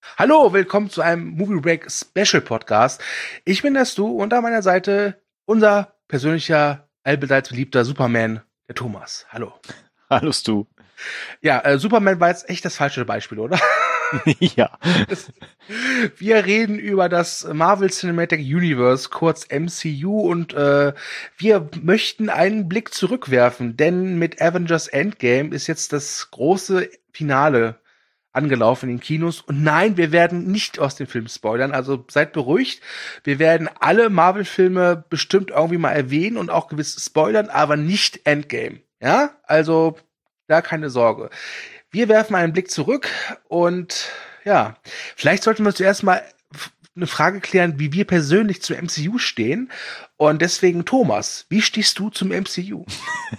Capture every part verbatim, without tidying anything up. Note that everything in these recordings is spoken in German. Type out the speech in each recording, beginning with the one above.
Hallo, willkommen zu einem Movie Break Special Podcast. Ich bin der Stu und an meiner Seite unser persönlicher, allbeseits beliebter Superman, der Thomas. Hallo. Hallo Stu. Ja, äh, Superman war jetzt echt das falsche Beispiel, oder? Ja. Wir reden über das Marvel Cinematic Universe, kurz M C U, und äh, wir möchten einen Blick zurückwerfen, denn mit Avengers Endgame ist jetzt das große Finale angelaufen in den Kinos. Und nein, wir werden nicht aus dem Film spoilern, also seid beruhigt. Wir werden alle Marvel-Filme bestimmt irgendwie mal erwähnen und auch gewiss spoilern, aber nicht Endgame. Ja, also da keine Sorge. Wir werfen einen Blick zurück und ja, vielleicht sollten wir zuerst mal eine Frage klären, wie wir persönlich zum M C U stehen. Und deswegen, Thomas, wie stehst du zum M C U?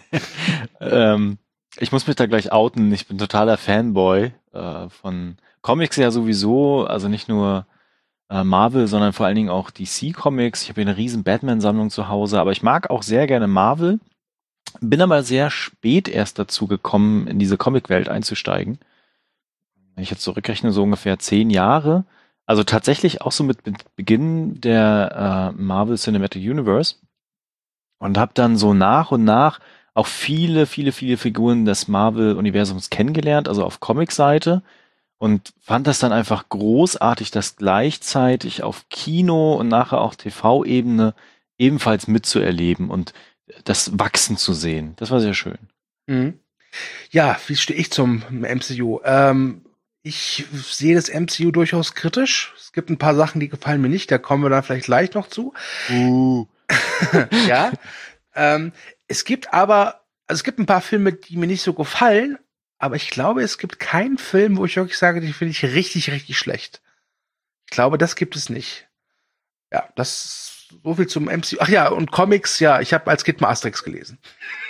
ähm, ich muss mich da gleich outen. Ich bin totaler Fanboy äh, von Comics ja sowieso, also nicht nur äh, Marvel, sondern vor allen Dingen auch D C Comics. Ich habe hier eine riesen Batman-Sammlung zu Hause, aber ich mag auch sehr gerne Marvel. Bin aber sehr spät erst dazu gekommen, in diese Comicwelt einzusteigen. Wenn ich jetzt zurückrechne, so ungefähr zehn Jahre. Also tatsächlich auch so mit Beginn der äh, Marvel Cinematic Universe. Und habe dann so nach und nach auch viele, viele, viele Figuren des Marvel-Universums kennengelernt, also auf Comic-Seite. Und fand das dann einfach großartig, das gleichzeitig auf Kino und nachher auch T V-Ebene ebenfalls mitzuerleben und das Wachsen zu sehen. Das war sehr schön. Mhm. Ja, wie stehe ich zum M C U? Ähm, ich sehe das M C U durchaus kritisch. Es gibt ein paar Sachen, die gefallen mir nicht. Da kommen wir dann vielleicht gleich noch zu. Uh. Ja. ähm, es gibt aber, also es gibt ein paar Filme, die mir nicht so gefallen. Aber ich glaube, es gibt keinen Film, wo ich wirklich sage, die finde ich richtig, richtig schlecht. Ich glaube, das gibt es nicht. Ja, das so viel zum M C U. Ach ja, und Comics, ja, ich habe als Kind mal Asterix gelesen.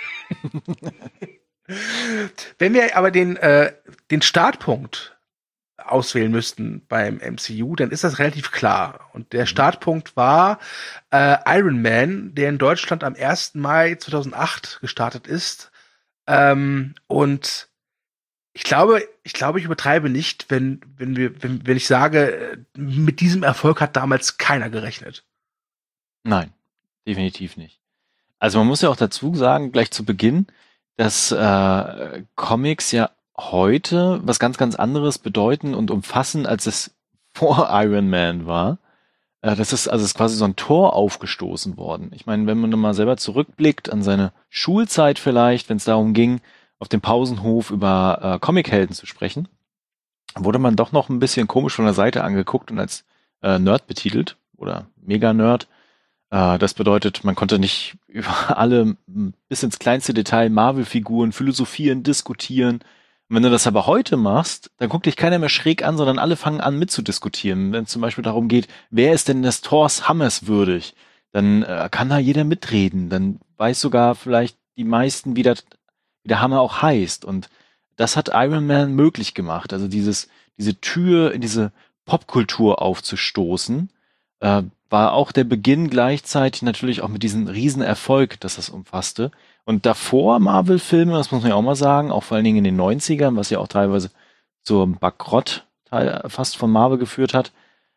Wenn wir aber den, äh, den Startpunkt auswählen müssten beim M C U, dann ist das relativ klar. Und der Startpunkt war äh, Iron Man, der in Deutschland am ersten Mai zweitausendacht gestartet ist. Ähm, und ich glaube, ich glaube, ich übertreibe nicht, wenn, wenn wir, wenn, wenn ich sage, mit diesem Erfolg hat damals keiner gerechnet. Nein, definitiv nicht. Also man muss ja auch dazu sagen, gleich zu Beginn, dass äh, Comics ja heute was ganz, ganz anderes bedeuten und umfassen, als es vor Iron Man war. Äh, das ist also ist quasi so ein Tor aufgestoßen worden. Ich meine, wenn man mal selber zurückblickt an seine Schulzeit vielleicht, wenn es darum ging, auf dem Pausenhof über äh, Comichelden zu sprechen, wurde man doch noch ein bisschen komisch von der Seite angeguckt und als äh, Nerd betitelt oder Mega-Nerd. Das bedeutet, man konnte nicht über alle bis ins kleinste Detail Marvel-Figuren philosophieren, diskutieren. Und wenn du das aber heute machst, dann guckt dich keiner mehr schräg an, sondern alle fangen an mitzudiskutieren. Wenn es zum Beispiel darum geht, wer ist denn des Thors Hammers würdig, dann äh, kann da jeder mitreden. Dann weiß sogar vielleicht die meisten, wie, das, wie der Hammer auch heißt. Und das hat Iron Man möglich gemacht. Also dieses, diese Tür in diese Popkultur aufzustoßen, äh, war auch der Beginn gleichzeitig natürlich auch mit diesem Riesenerfolg, dass das umfasste. Und davor Marvel-Filme, das muss man ja auch mal sagen, auch vor allen Dingen in den neunzigern, was ja auch teilweise zum Bankrott fast von Marvel geführt hat,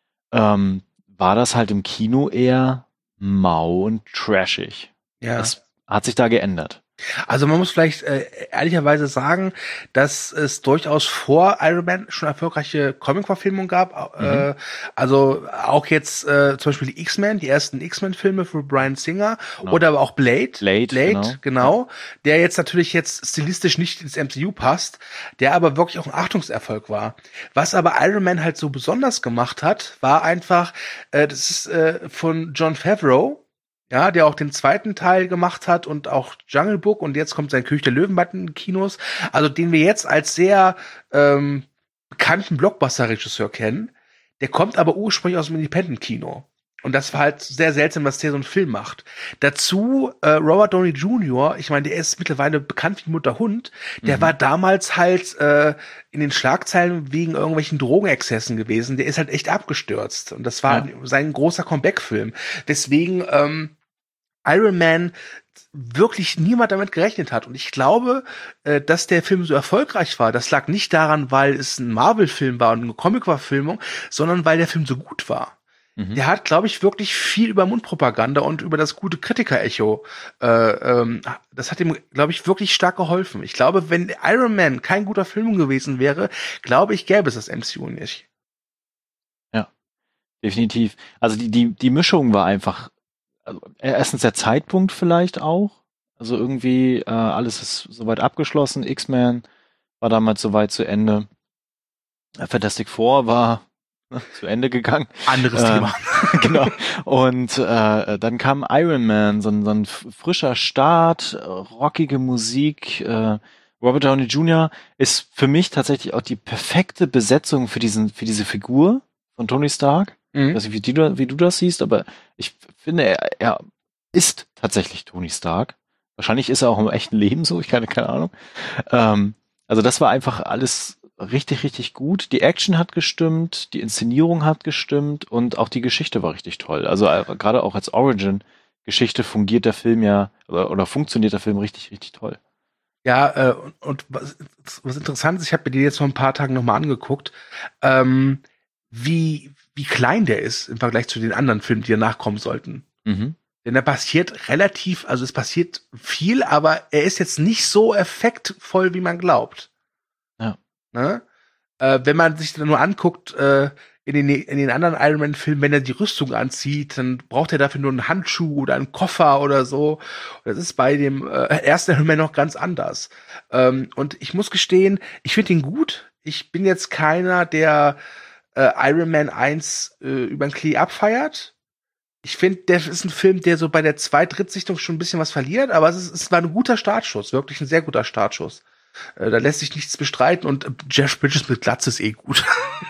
ähm, war das halt im Kino eher mau und trashig. Ja. Das hat sich da geändert. Also man muss vielleicht äh, ehrlicherweise sagen, dass es durchaus vor Iron Man schon erfolgreiche Comic-Verfilmungen gab. Mhm. Äh, also auch jetzt äh, zum Beispiel die X-Men, die ersten X-Men-Filme für Bryan Singer, genau. Oder aber auch Blade, Blade, Blade genau, genau ja. Der jetzt natürlich jetzt stilistisch nicht ins M C U passt, der aber wirklich auch ein Achtungserfolg war. Was aber Iron Man halt so besonders gemacht hat, war einfach, äh, das ist äh, von Jon Favreau, ja, der auch den zweiten Teil gemacht hat und auch Jungle Book und jetzt kommt sein König der Löwen bald in den Kinos. Also den wir jetzt als sehr ähm, bekannten Blockbuster-Regisseur kennen. Der kommt aber ursprünglich aus dem Independent-Kino. Und das war halt sehr seltsam, dass der so einen Film macht. Dazu äh, Robert Downey Junior, ich meine, der ist mittlerweile bekannt wie Mutter Hund. Der mhm. war damals halt äh, in den Schlagzeilen wegen irgendwelchen Drogenexzessen gewesen. Der ist halt echt abgestürzt. Und das war ja. sein großer Comeback-Film. Deswegen ähm, Iron Man wirklich niemand damit gerechnet hat. Und ich glaube, äh, dass der Film so erfolgreich war, das lag nicht daran, weil es ein Marvel-Film war und eine Comic-Verfilmung, sondern weil der Film so gut war. Mhm. Der hat, glaube ich, wirklich viel über Mundpropaganda und über das gute Kritiker-Echo. Äh, ähm, das hat ihm, glaube ich, wirklich stark geholfen. Ich glaube, wenn Iron Man kein guter Film gewesen wäre, glaube ich, gäbe es das M C U nicht. Ja, definitiv. Also die, die, die Mischung war einfach, also erstens der Zeitpunkt vielleicht auch. Also irgendwie äh, alles ist soweit abgeschlossen. X-Men war damals soweit zu Ende. Fantastic Four war zu Ende gegangen. Anderes ähm, Thema. Genau. Und äh, dann kam Iron Man, so ein, so ein frischer Start, rockige Musik. Äh, Robert Downey Junior ist für mich tatsächlich auch die perfekte Besetzung für diesen, für diese Figur von Tony Stark. Mhm. Ich weiß nicht, wie du, wie du das siehst, aber ich finde, er, er ist tatsächlich Tony Stark. Wahrscheinlich ist er auch im echten Leben so, ich keine, keine Ahnung. Ähm, also das war einfach alles richtig, richtig gut. Die Action hat gestimmt, die Inszenierung hat gestimmt und auch die Geschichte war richtig toll. Also äh, gerade auch als Origin-Geschichte fungiert der Film ja, oder, oder funktioniert der Film richtig, richtig toll. Ja, äh, und, und was, was interessant ist, ich habe mir die jetzt vor ein paar Tagen nochmal angeguckt, ähm, wie, wie klein der ist im Vergleich zu den anderen Filmen, die danach kommen sollten. Mhm. Denn da passiert relativ, also es passiert viel, aber er ist jetzt nicht so effektvoll, wie man glaubt. Ja. Ne? Äh, wenn man sich dann nur anguckt, äh, in den, in den anderen Iron Man-Filmen, wenn er die Rüstung anzieht, dann braucht er dafür nur einen Handschuh oder einen Koffer oder so. Das ist bei dem äh, ersten Iron Man noch ganz anders. Ähm, und ich muss gestehen, ich finde ihn gut. Ich bin jetzt keiner, der äh, Iron Man eins äh, über den Klee abfeiert. Ich finde, der ist ein Film, der so bei der Zweit-Drittsichtung schon ein bisschen was verliert, aber es, ist, es war ein guter Startschuss, wirklich ein sehr guter Startschuss. Äh, da lässt sich nichts bestreiten und Jeff Bridges mit Glatze ist eh gut.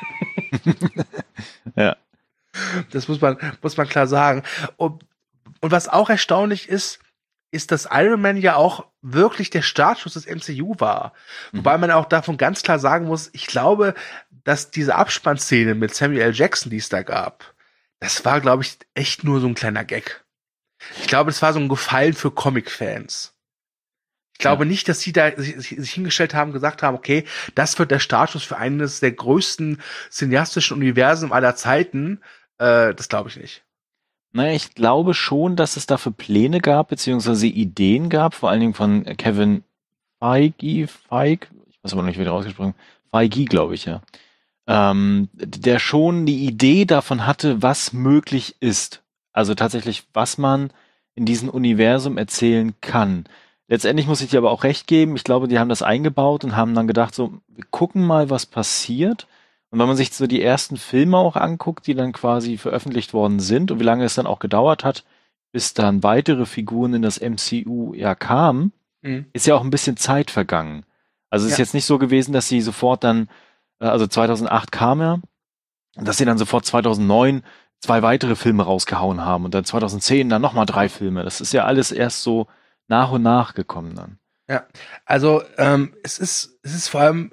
Ja. Das muss man, muss man klar sagen. Und, und was auch erstaunlich ist, ist, dass Iron Man ja auch wirklich der Startschuss des M C U war. Mhm. Wobei man auch davon ganz klar sagen muss, ich glaube, dass diese Abspannszene mit Samuel L. Jackson, die es da gab, das war, glaube ich, echt nur so ein kleiner Gag. Ich glaube, das war so ein Gefallen für Comic-Fans. Ich glaube ja. nicht, dass sie da sich, sich hingestellt haben, gesagt haben, okay, das wird der Startschuss für eines der größten cineastischen Universen aller Zeiten. Äh, das glaube ich nicht. Naja, ich glaube schon, dass es dafür Pläne gab, beziehungsweise Ideen gab, vor allen Dingen von Kevin Feige, Feige, ich weiß aber noch nicht, wie der ausgesprochen, Feige, glaube ich, ja. Ähm, der schon die Idee davon hatte, was möglich ist. Also tatsächlich, was man in diesem Universum erzählen kann. Letztendlich muss ich dir aber auch recht geben. Ich glaube, die haben das eingebaut und haben dann gedacht, so, wir gucken mal, was passiert. Und wenn man sich so die ersten Filme auch anguckt, die dann quasi veröffentlicht worden sind und wie lange es dann auch gedauert hat, bis dann weitere Figuren in das M C U ja kamen, mhm. ist ja auch ein bisschen Zeit vergangen. Also es ja. ist jetzt nicht so gewesen, dass sie sofort dann, also zweitausendacht kam er, dass sie dann sofort zweitausendneun zwei weitere Filme rausgehauen haben und dann zweitausendzehn dann nochmal drei Filme. Das ist ja alles erst so nach und nach gekommen dann. Ja, also ähm, es ist es ist vor allem,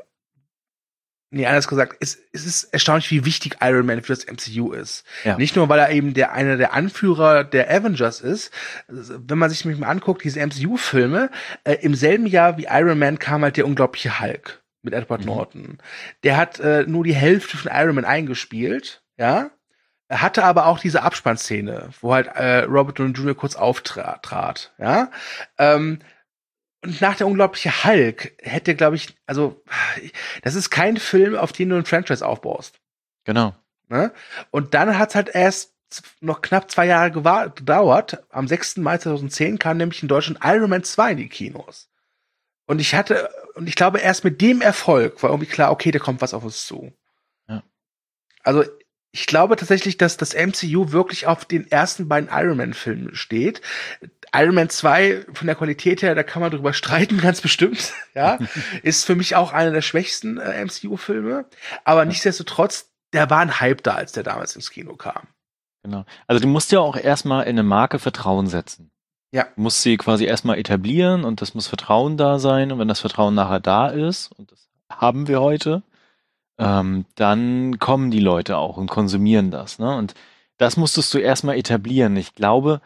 nee, anders gesagt, es, es ist erstaunlich, wie wichtig Iron Man für das M C U ist. Ja. Nicht nur, weil er eben der einer der Anführer der Avengers ist. Wenn man sich nämlich mal anguckt, diese M C U-Filme, äh, im selben Jahr wie Iron Man kam halt der unglaubliche Hulk mit Edward mhm. Norton. Der hat äh, nur die Hälfte von Iron Man eingespielt, ja. Er hatte aber auch diese Abspannszene, wo halt äh, Robert Downey Junior kurz auftrat, ja. Ähm, und nach der unglaubliche Hulk hätte, glaube ich, also das ist kein Film, auf den du ein Franchise aufbaust. Genau. Ne? Und dann hat es halt erst noch knapp zwei Jahre gewa- gedauert. Am sechsten Mai zweitausendzehn kam nämlich in Deutschland Iron Man zwei in die Kinos. Und ich hatte, und ich glaube, erst mit dem Erfolg war irgendwie klar, okay, da kommt was auf uns zu. Ja. Also ich glaube tatsächlich, dass das M C U wirklich auf den ersten beiden Iron Man-Filmen steht. Iron Man zwei, von der Qualität her, da kann man drüber streiten, ganz bestimmt, ja. Ist für mich auch einer der schwächsten äh, M C U-Filme. Aber ja. nichtsdestotrotz, der war ein Hype da, als der damals ins Kino kam. Genau. Also du musst ja auch erstmal in eine Marke Vertrauen setzen. Ja. Du musst sie quasi erstmal etablieren und das muss Vertrauen da sein. Und wenn das Vertrauen nachher da ist, und das haben wir heute, ähm, dann kommen die Leute auch und konsumieren das. Ne? Und das musstest du erstmal etablieren. Ich glaube,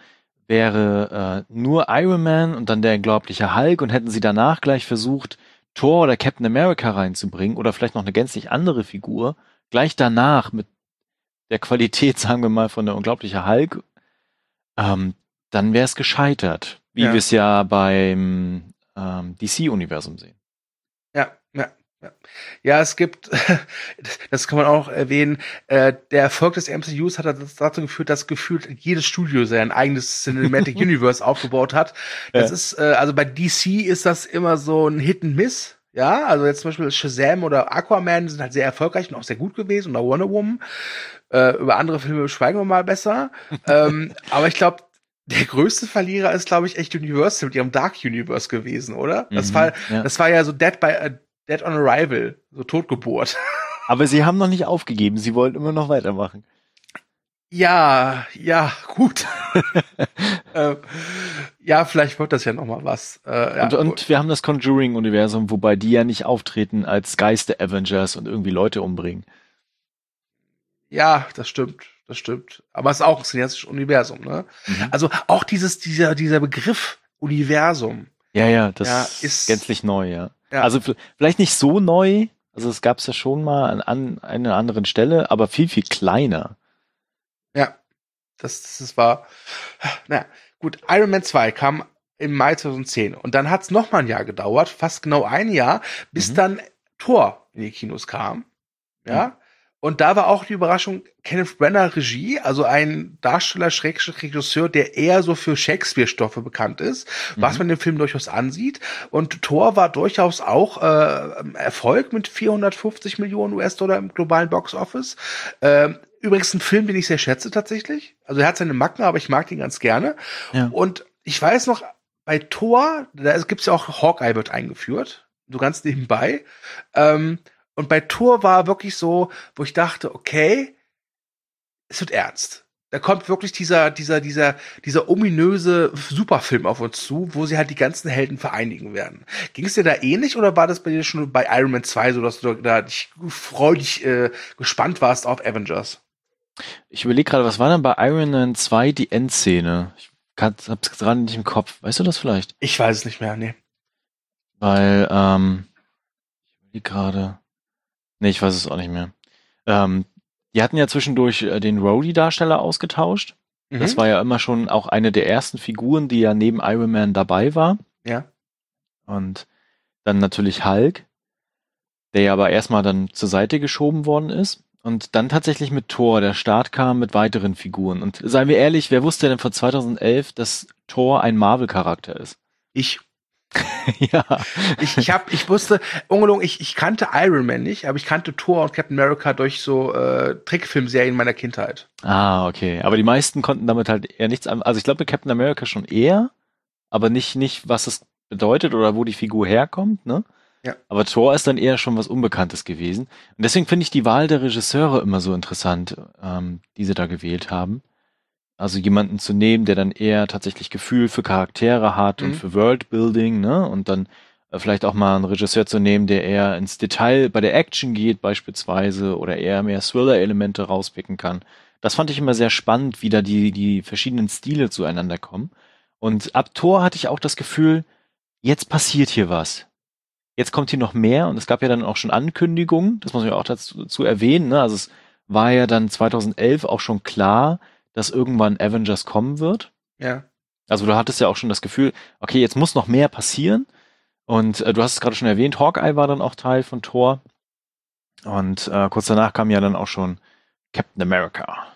wäre äh, nur Iron Man und dann der unglaubliche Hulk und hätten sie danach gleich versucht, Thor oder Captain America reinzubringen oder vielleicht noch eine gänzlich andere Figur, gleich danach mit der Qualität, sagen wir mal, von der unglaubliche Hulk, ähm, dann wäre es gescheitert, wie Ja. wir es ja beim ähm, D C-Universum sehen. Ja, ja, ja. Ja, es gibt, das kann man auch erwähnen, äh, der Erfolg des M C Us hat dazu geführt, dass gefühlt jedes Studio sein eigenes Cinematic Universe aufgebaut hat. Das Ja. ist, äh, also bei D C ist das immer so ein Hit and Miss. Ja, also jetzt zum Beispiel Shazam oder Aquaman sind halt sehr erfolgreich und auch sehr gut gewesen oder Wonder Woman. Äh, über andere Filme schweigen wir mal besser. ähm, aber ich glaube, der größte Verlierer ist, glaube ich, echt Universal mit ihrem Dark Universe gewesen, oder? Mhm, Das war, ja. das war ja so Dead by äh, Dead on Arrival, so Totgeburt. Aber sie haben noch nicht aufgegeben, sie wollen immer noch weitermachen. Ja, ja, gut. äh, ja, vielleicht wird das ja noch mal was. Äh, ja, und, und wir haben das Conjuring-Universum, wobei die ja nicht auftreten als Geister-Avengers und irgendwie Leute umbringen. Ja, das stimmt, das stimmt. Aber es ist auch ein cineastisches Universum, ne? Mhm. Also auch dieses, dieser, dieser Begriff Universum. Ja, ja, das Ja, ist ist- gänzlich neu, ja. Ja. Also v- vielleicht nicht so neu, also es gab es ja schon mal an, an einer anderen Stelle, aber viel, viel kleiner. Ja, das, das, das war. Naja, gut, Iron Man zwei kam im Mai zweitausendzehn und dann hat es noch mal ein Jahr gedauert, fast genau ein Jahr, bis Mhm. dann Thor in die Kinos kam. Ja. Und da war auch die Überraschung, Kenneth Branagh Regie, also ein Darsteller, Schrägstrich Regisseur, der eher so für Shakespeare-Stoffe bekannt ist, was Mhm. man dem Film durchaus ansieht. Und Thor war durchaus auch äh, Erfolg mit vierhundertfünfzig Millionen U S-Dollar im globalen Box-Office. Ähm, übrigens ein Film, den ich sehr schätze tatsächlich. Also er hat seine Macken, aber ich mag ihn ganz gerne. Ja. Und ich weiß noch, bei Thor, da gibt's ja auch, Hawkeye wird eingeführt, so ganz nebenbei. Ähm, und bei Thor war wirklich so, wo ich dachte, okay, es wird ernst. Da kommt wirklich dieser, dieser, dieser, dieser ominöse Superfilm auf uns zu, wo sie halt die ganzen Helden vereinigen werden. Ging es dir da ähnlich oder war das bei dir schon bei Iron Man zwei so, dass du da dich freudig äh, gespannt warst auf Avengers? Ich überlege gerade, was war denn bei Iron Man zwei die Endszene? Ich kann, hab's gerade nicht im Kopf. Weißt du das vielleicht? Ich weiß es nicht mehr, nee. Weil, ähm, ich überlege gerade. Nee, ich weiß es auch nicht mehr. Ähm, die hatten ja zwischendurch äh, den Rhodey-Darsteller ausgetauscht. Mhm. Das war ja immer schon auch eine der ersten Figuren, die ja neben Iron Man dabei war. Ja. Und dann natürlich Hulk, der ja aber erstmal dann zur Seite geschoben worden ist. Und dann tatsächlich mit Thor, der Start kam mit weiteren Figuren. Und seien wir ehrlich, wer wusste denn vor zweitausendelf, dass Thor ein Marvel-Charakter ist? Ich. ja. Ich, ich hab, ich wusste, ungelogen, ich, ich kannte Iron Man nicht, aber ich kannte Thor und Captain America durch so äh, Trickfilmserien meiner Kindheit. Ah, okay. Aber die meisten konnten damit halt eher nichts an. Also ich glaube bei Captain America schon eher, aber nicht, nicht, was es bedeutet oder wo die Figur herkommt, ne? Ja. Aber Thor ist dann eher schon was Unbekanntes gewesen. Und deswegen finde ich die Wahl der Regisseure immer so interessant, ähm, die sie da gewählt haben. Also jemanden zu nehmen, der dann eher tatsächlich Gefühl für Charaktere hat Mhm. und für Worldbuilding, ne? Und dann äh, vielleicht auch mal einen Regisseur zu nehmen, der eher ins Detail bei der Action geht beispielsweise oder eher mehr Thriller-Elemente rauspicken kann. Das fand ich immer sehr spannend, wie da die, die verschiedenen Stile zueinander kommen. Und ab Thor hatte ich auch das Gefühl, jetzt passiert hier was. Jetzt kommt hier noch mehr und es gab ja dann auch schon Ankündigungen, das muss man ja auch dazu, dazu erwähnen, ne? Also es war ja dann zweitausendelf auch schon klar, dass irgendwann Avengers kommen wird. Ja. Also du hattest ja auch schon das Gefühl, okay, jetzt muss noch mehr passieren. Und äh, du hast es gerade schon erwähnt, Hawkeye war dann auch Teil von Thor. Und äh, kurz danach kam ja dann auch schon Captain America.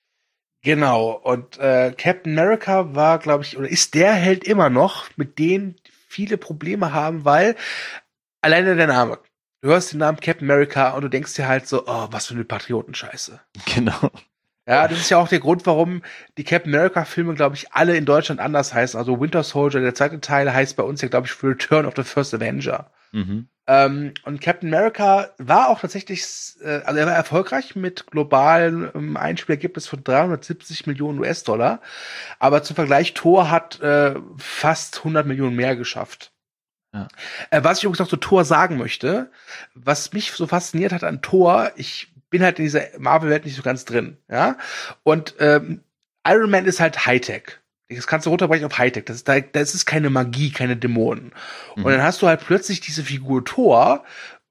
Genau. Und äh, Captain America war, glaube ich, oder ist der Held immer noch, mit denen viele Probleme haben, weil alleine der Name. Du hörst den Namen Captain America und du denkst dir halt so, oh, was für eine Patriotenscheiße. Genau. Ja, das ist ja auch der Grund, warum die Captain America-Filme, glaube ich, alle in Deutschland anders heißen. Also Winter Soldier, der zweite Teil, heißt bei uns ja, glaube ich, Return of the First Avenger. Mhm. Ähm, und Captain America war auch tatsächlich, äh, also er war erfolgreich mit globalen ähm, Einspielergebnis von dreihundertsiebzig Millionen U S-Dollar. Aber zum Vergleich, Thor hat äh, fast hundert Millionen mehr geschafft. Ja. Äh, was ich übrigens noch zu Thor sagen möchte, was mich so fasziniert hat an Thor, ich bin halt in dieser Marvel-Welt nicht so ganz drin, ja. Und ähm, Iron Man ist halt Hightech. Das kannst du runterbrechen auf Hightech. Das ist, da, das ist keine Magie, keine Dämonen. Mhm. Und dann hast du halt plötzlich diese Figur Thor,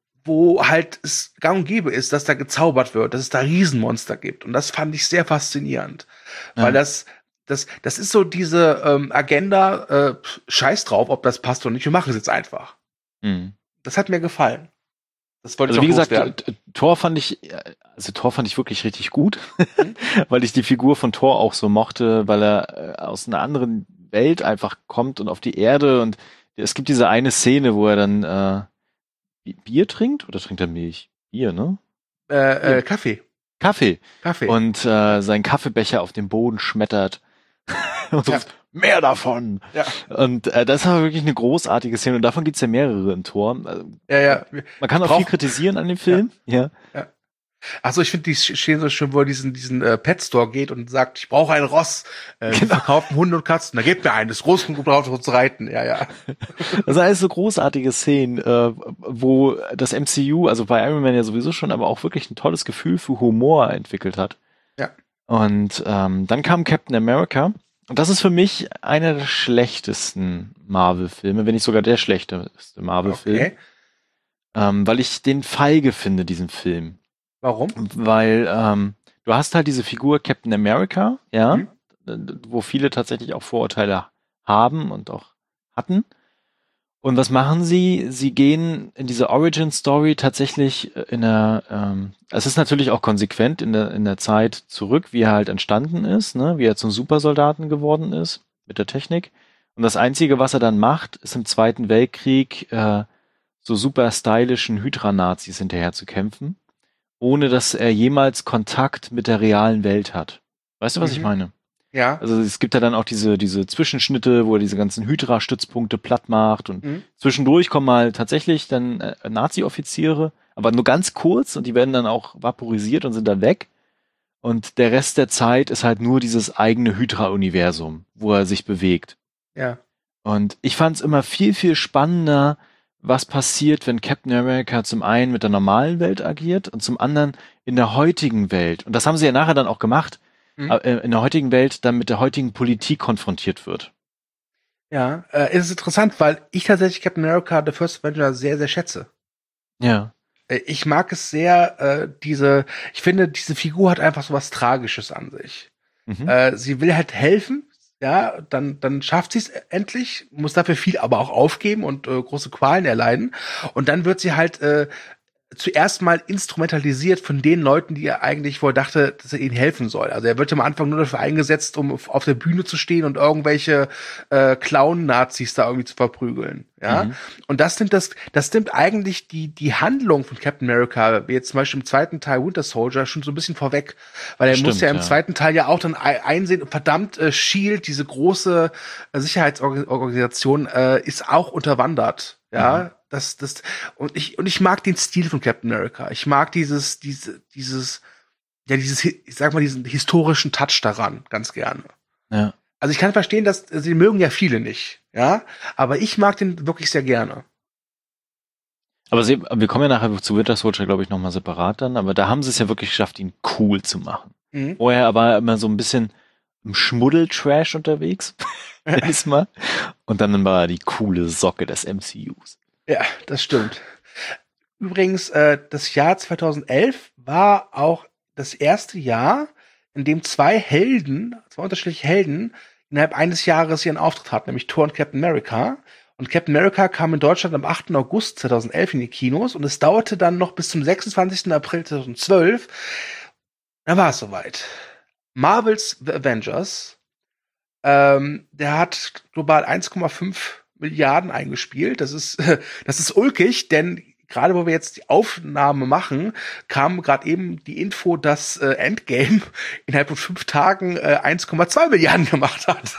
wo halt es gang und gäbe ist, dass da gezaubert wird, dass es da Riesenmonster gibt. Und das fand ich sehr faszinierend. Ja. Weil das, das, das ist so diese ähm, Agenda, äh, scheiß drauf, ob das passt oder nicht, wir machen es jetzt einfach. Mhm. Das hat mir gefallen. Das wollte also ich wie loswerden. gesagt, Thor fand ich, also Thor fand ich wirklich richtig gut, mhm. weil ich die Figur von Thor auch so mochte, weil er aus einer anderen Welt einfach kommt und auf die Erde und es gibt diese eine Szene, wo er dann äh, Bier trinkt oder trinkt er Milch? Bier, ne? Äh, äh, Kaffee. Kaffee. Kaffee. Und äh, seinen Kaffeebecher auf den Boden schmettert. und ja. so, mehr davon. Ja. Und äh, das war wirklich eine großartige Szene. Und davon gibt's ja mehrere im Tor. Also, ja, ja. Man kann auch Brauch viel kritisieren an dem Film. Ja. ja. ja. Achso, ich finde die Szene so schön, wo er diesen, diesen äh, Pet Store geht und sagt, ich brauche ein Ross. Äh, genau. Wir verkaufen Hunde und Katzen. Da gebt mir einen, das groß genug braucht uns reiten. Ja, ja. Das sind alles so großartige Szenen, äh, wo das M C U, also bei Iron Man ja sowieso schon, aber auch wirklich ein tolles Gefühl für Humor entwickelt hat. Ja. Und ähm, dann kam Captain America. Und das ist für mich einer der schlechtesten Marvel-Filme, wenn nicht sogar der schlechteste Marvel-Film. Okay. Ähm, weil ich den feige finde, diesen Film. Warum? Weil ähm, du hast halt diese Figur Captain America, ja, mhm. wo viele tatsächlich auch Vorurteile haben und auch hatten. Und was machen sie? Sie gehen in diese Origin-Story tatsächlich in der, ähm, es ist natürlich auch konsequent in der, in der Zeit zurück, wie er halt entstanden ist, ne, wie er zum Supersoldaten geworden ist mit der Technik. Und das Einzige, was er dann macht, ist im Zweiten Weltkrieg äh, so super stylischen Hydra-Nazis hinterher zu kämpfen, ohne dass er jemals Kontakt mit der realen Welt hat. Weißt du, was mhm. ich meine? Ja. Also es gibt ja dann auch diese diese Zwischenschnitte, wo er diese ganzen Hydra-Stützpunkte platt macht und mhm. zwischendurch kommen mal tatsächlich dann äh, Nazi-Offiziere, aber nur ganz kurz und die werden dann auch vaporisiert und sind dann weg. Und der Rest der Zeit ist halt nur dieses eigene Hydra-Universum, wo er sich bewegt. Ja. Und ich fand es immer viel, viel spannender, was passiert, wenn Captain America zum einen mit der normalen Welt agiert und zum anderen in der heutigen Welt. Und das haben sie ja nachher dann auch gemacht, mhm. äh, in der heutigen Welt dann mit der heutigen Politik konfrontiert wird. Ja, äh, es ist interessant, weil ich tatsächlich Captain America The First Avenger sehr, sehr schätze. Ja. Äh, ich mag es sehr, äh, diese, ich finde, diese Figur hat einfach so was Tragisches an sich. Mhm. Äh, sie will halt helfen. Ja, dann, dann schafft sie es endlich, muss dafür viel aber auch aufgeben und äh, große Qualen erleiden. Und dann wird sie halt äh, zuerst mal instrumentalisiert von den Leuten, die er eigentlich wohl dachte, dass er ihnen helfen soll. Also er wird am Anfang nur dafür eingesetzt, um auf der Bühne zu stehen und irgendwelche äh, Clown-Nazis da irgendwie zu verprügeln. Ja, mhm. Und das nimmt das, das nimmt eigentlich die die Handlung von Captain America, wie jetzt zum Beispiel im zweiten Teil Winter Soldier, schon so ein bisschen vorweg, weil er Stimmt, muss ja im ja. zweiten Teil ja auch dann einsehen, verdammt, äh, Shield, diese große äh, Sicherheitsorganisation, äh, ist auch unterwandert. Ja, mhm. das, das, und ich, und ich mag den Stil von Captain America. Ich mag dieses, diese, dieses, ja, dieses, ich sag mal, diesen historischen Touch daran ganz gerne. Ja. Also ich kann verstehen, dass sie mögen ja viele nicht, ja, aber ich mag den wirklich sehr gerne. Aber sie, wir kommen ja nachher zu Winter Soldier, glaube ich, nochmal separat dann, aber da haben sie es ja wirklich geschafft, ihn cool zu machen. Mhm. Vorher war er immer so ein bisschen im Schmuddel-Trash unterwegs, nenn ich's mal. Und dann war er die coole Socke des M C Us. Ja, das stimmt. Übrigens, äh, das Jahr zweitausendelf war auch das erste Jahr, in dem zwei Helden, zwei unterschiedliche Helden, innerhalb eines Jahres ihren Auftritt hatten, nämlich Thor und Captain America. Und Captain America kam in Deutschland am achten August zweitausendelf in die Kinos und es dauerte dann noch bis zum sechsundzwanzigsten April zweitausendzwölf. Da war es soweit. Marvels The Avengers, ähm, der hat global eins Komma fünf Milliarden eingespielt. Das ist, das ist ulkig, denn gerade wo wir jetzt die Aufnahme machen, kam gerade eben die Info, dass äh, Endgame innerhalb von fünf Tagen äh, eins Komma zwei Milliarden gemacht hat.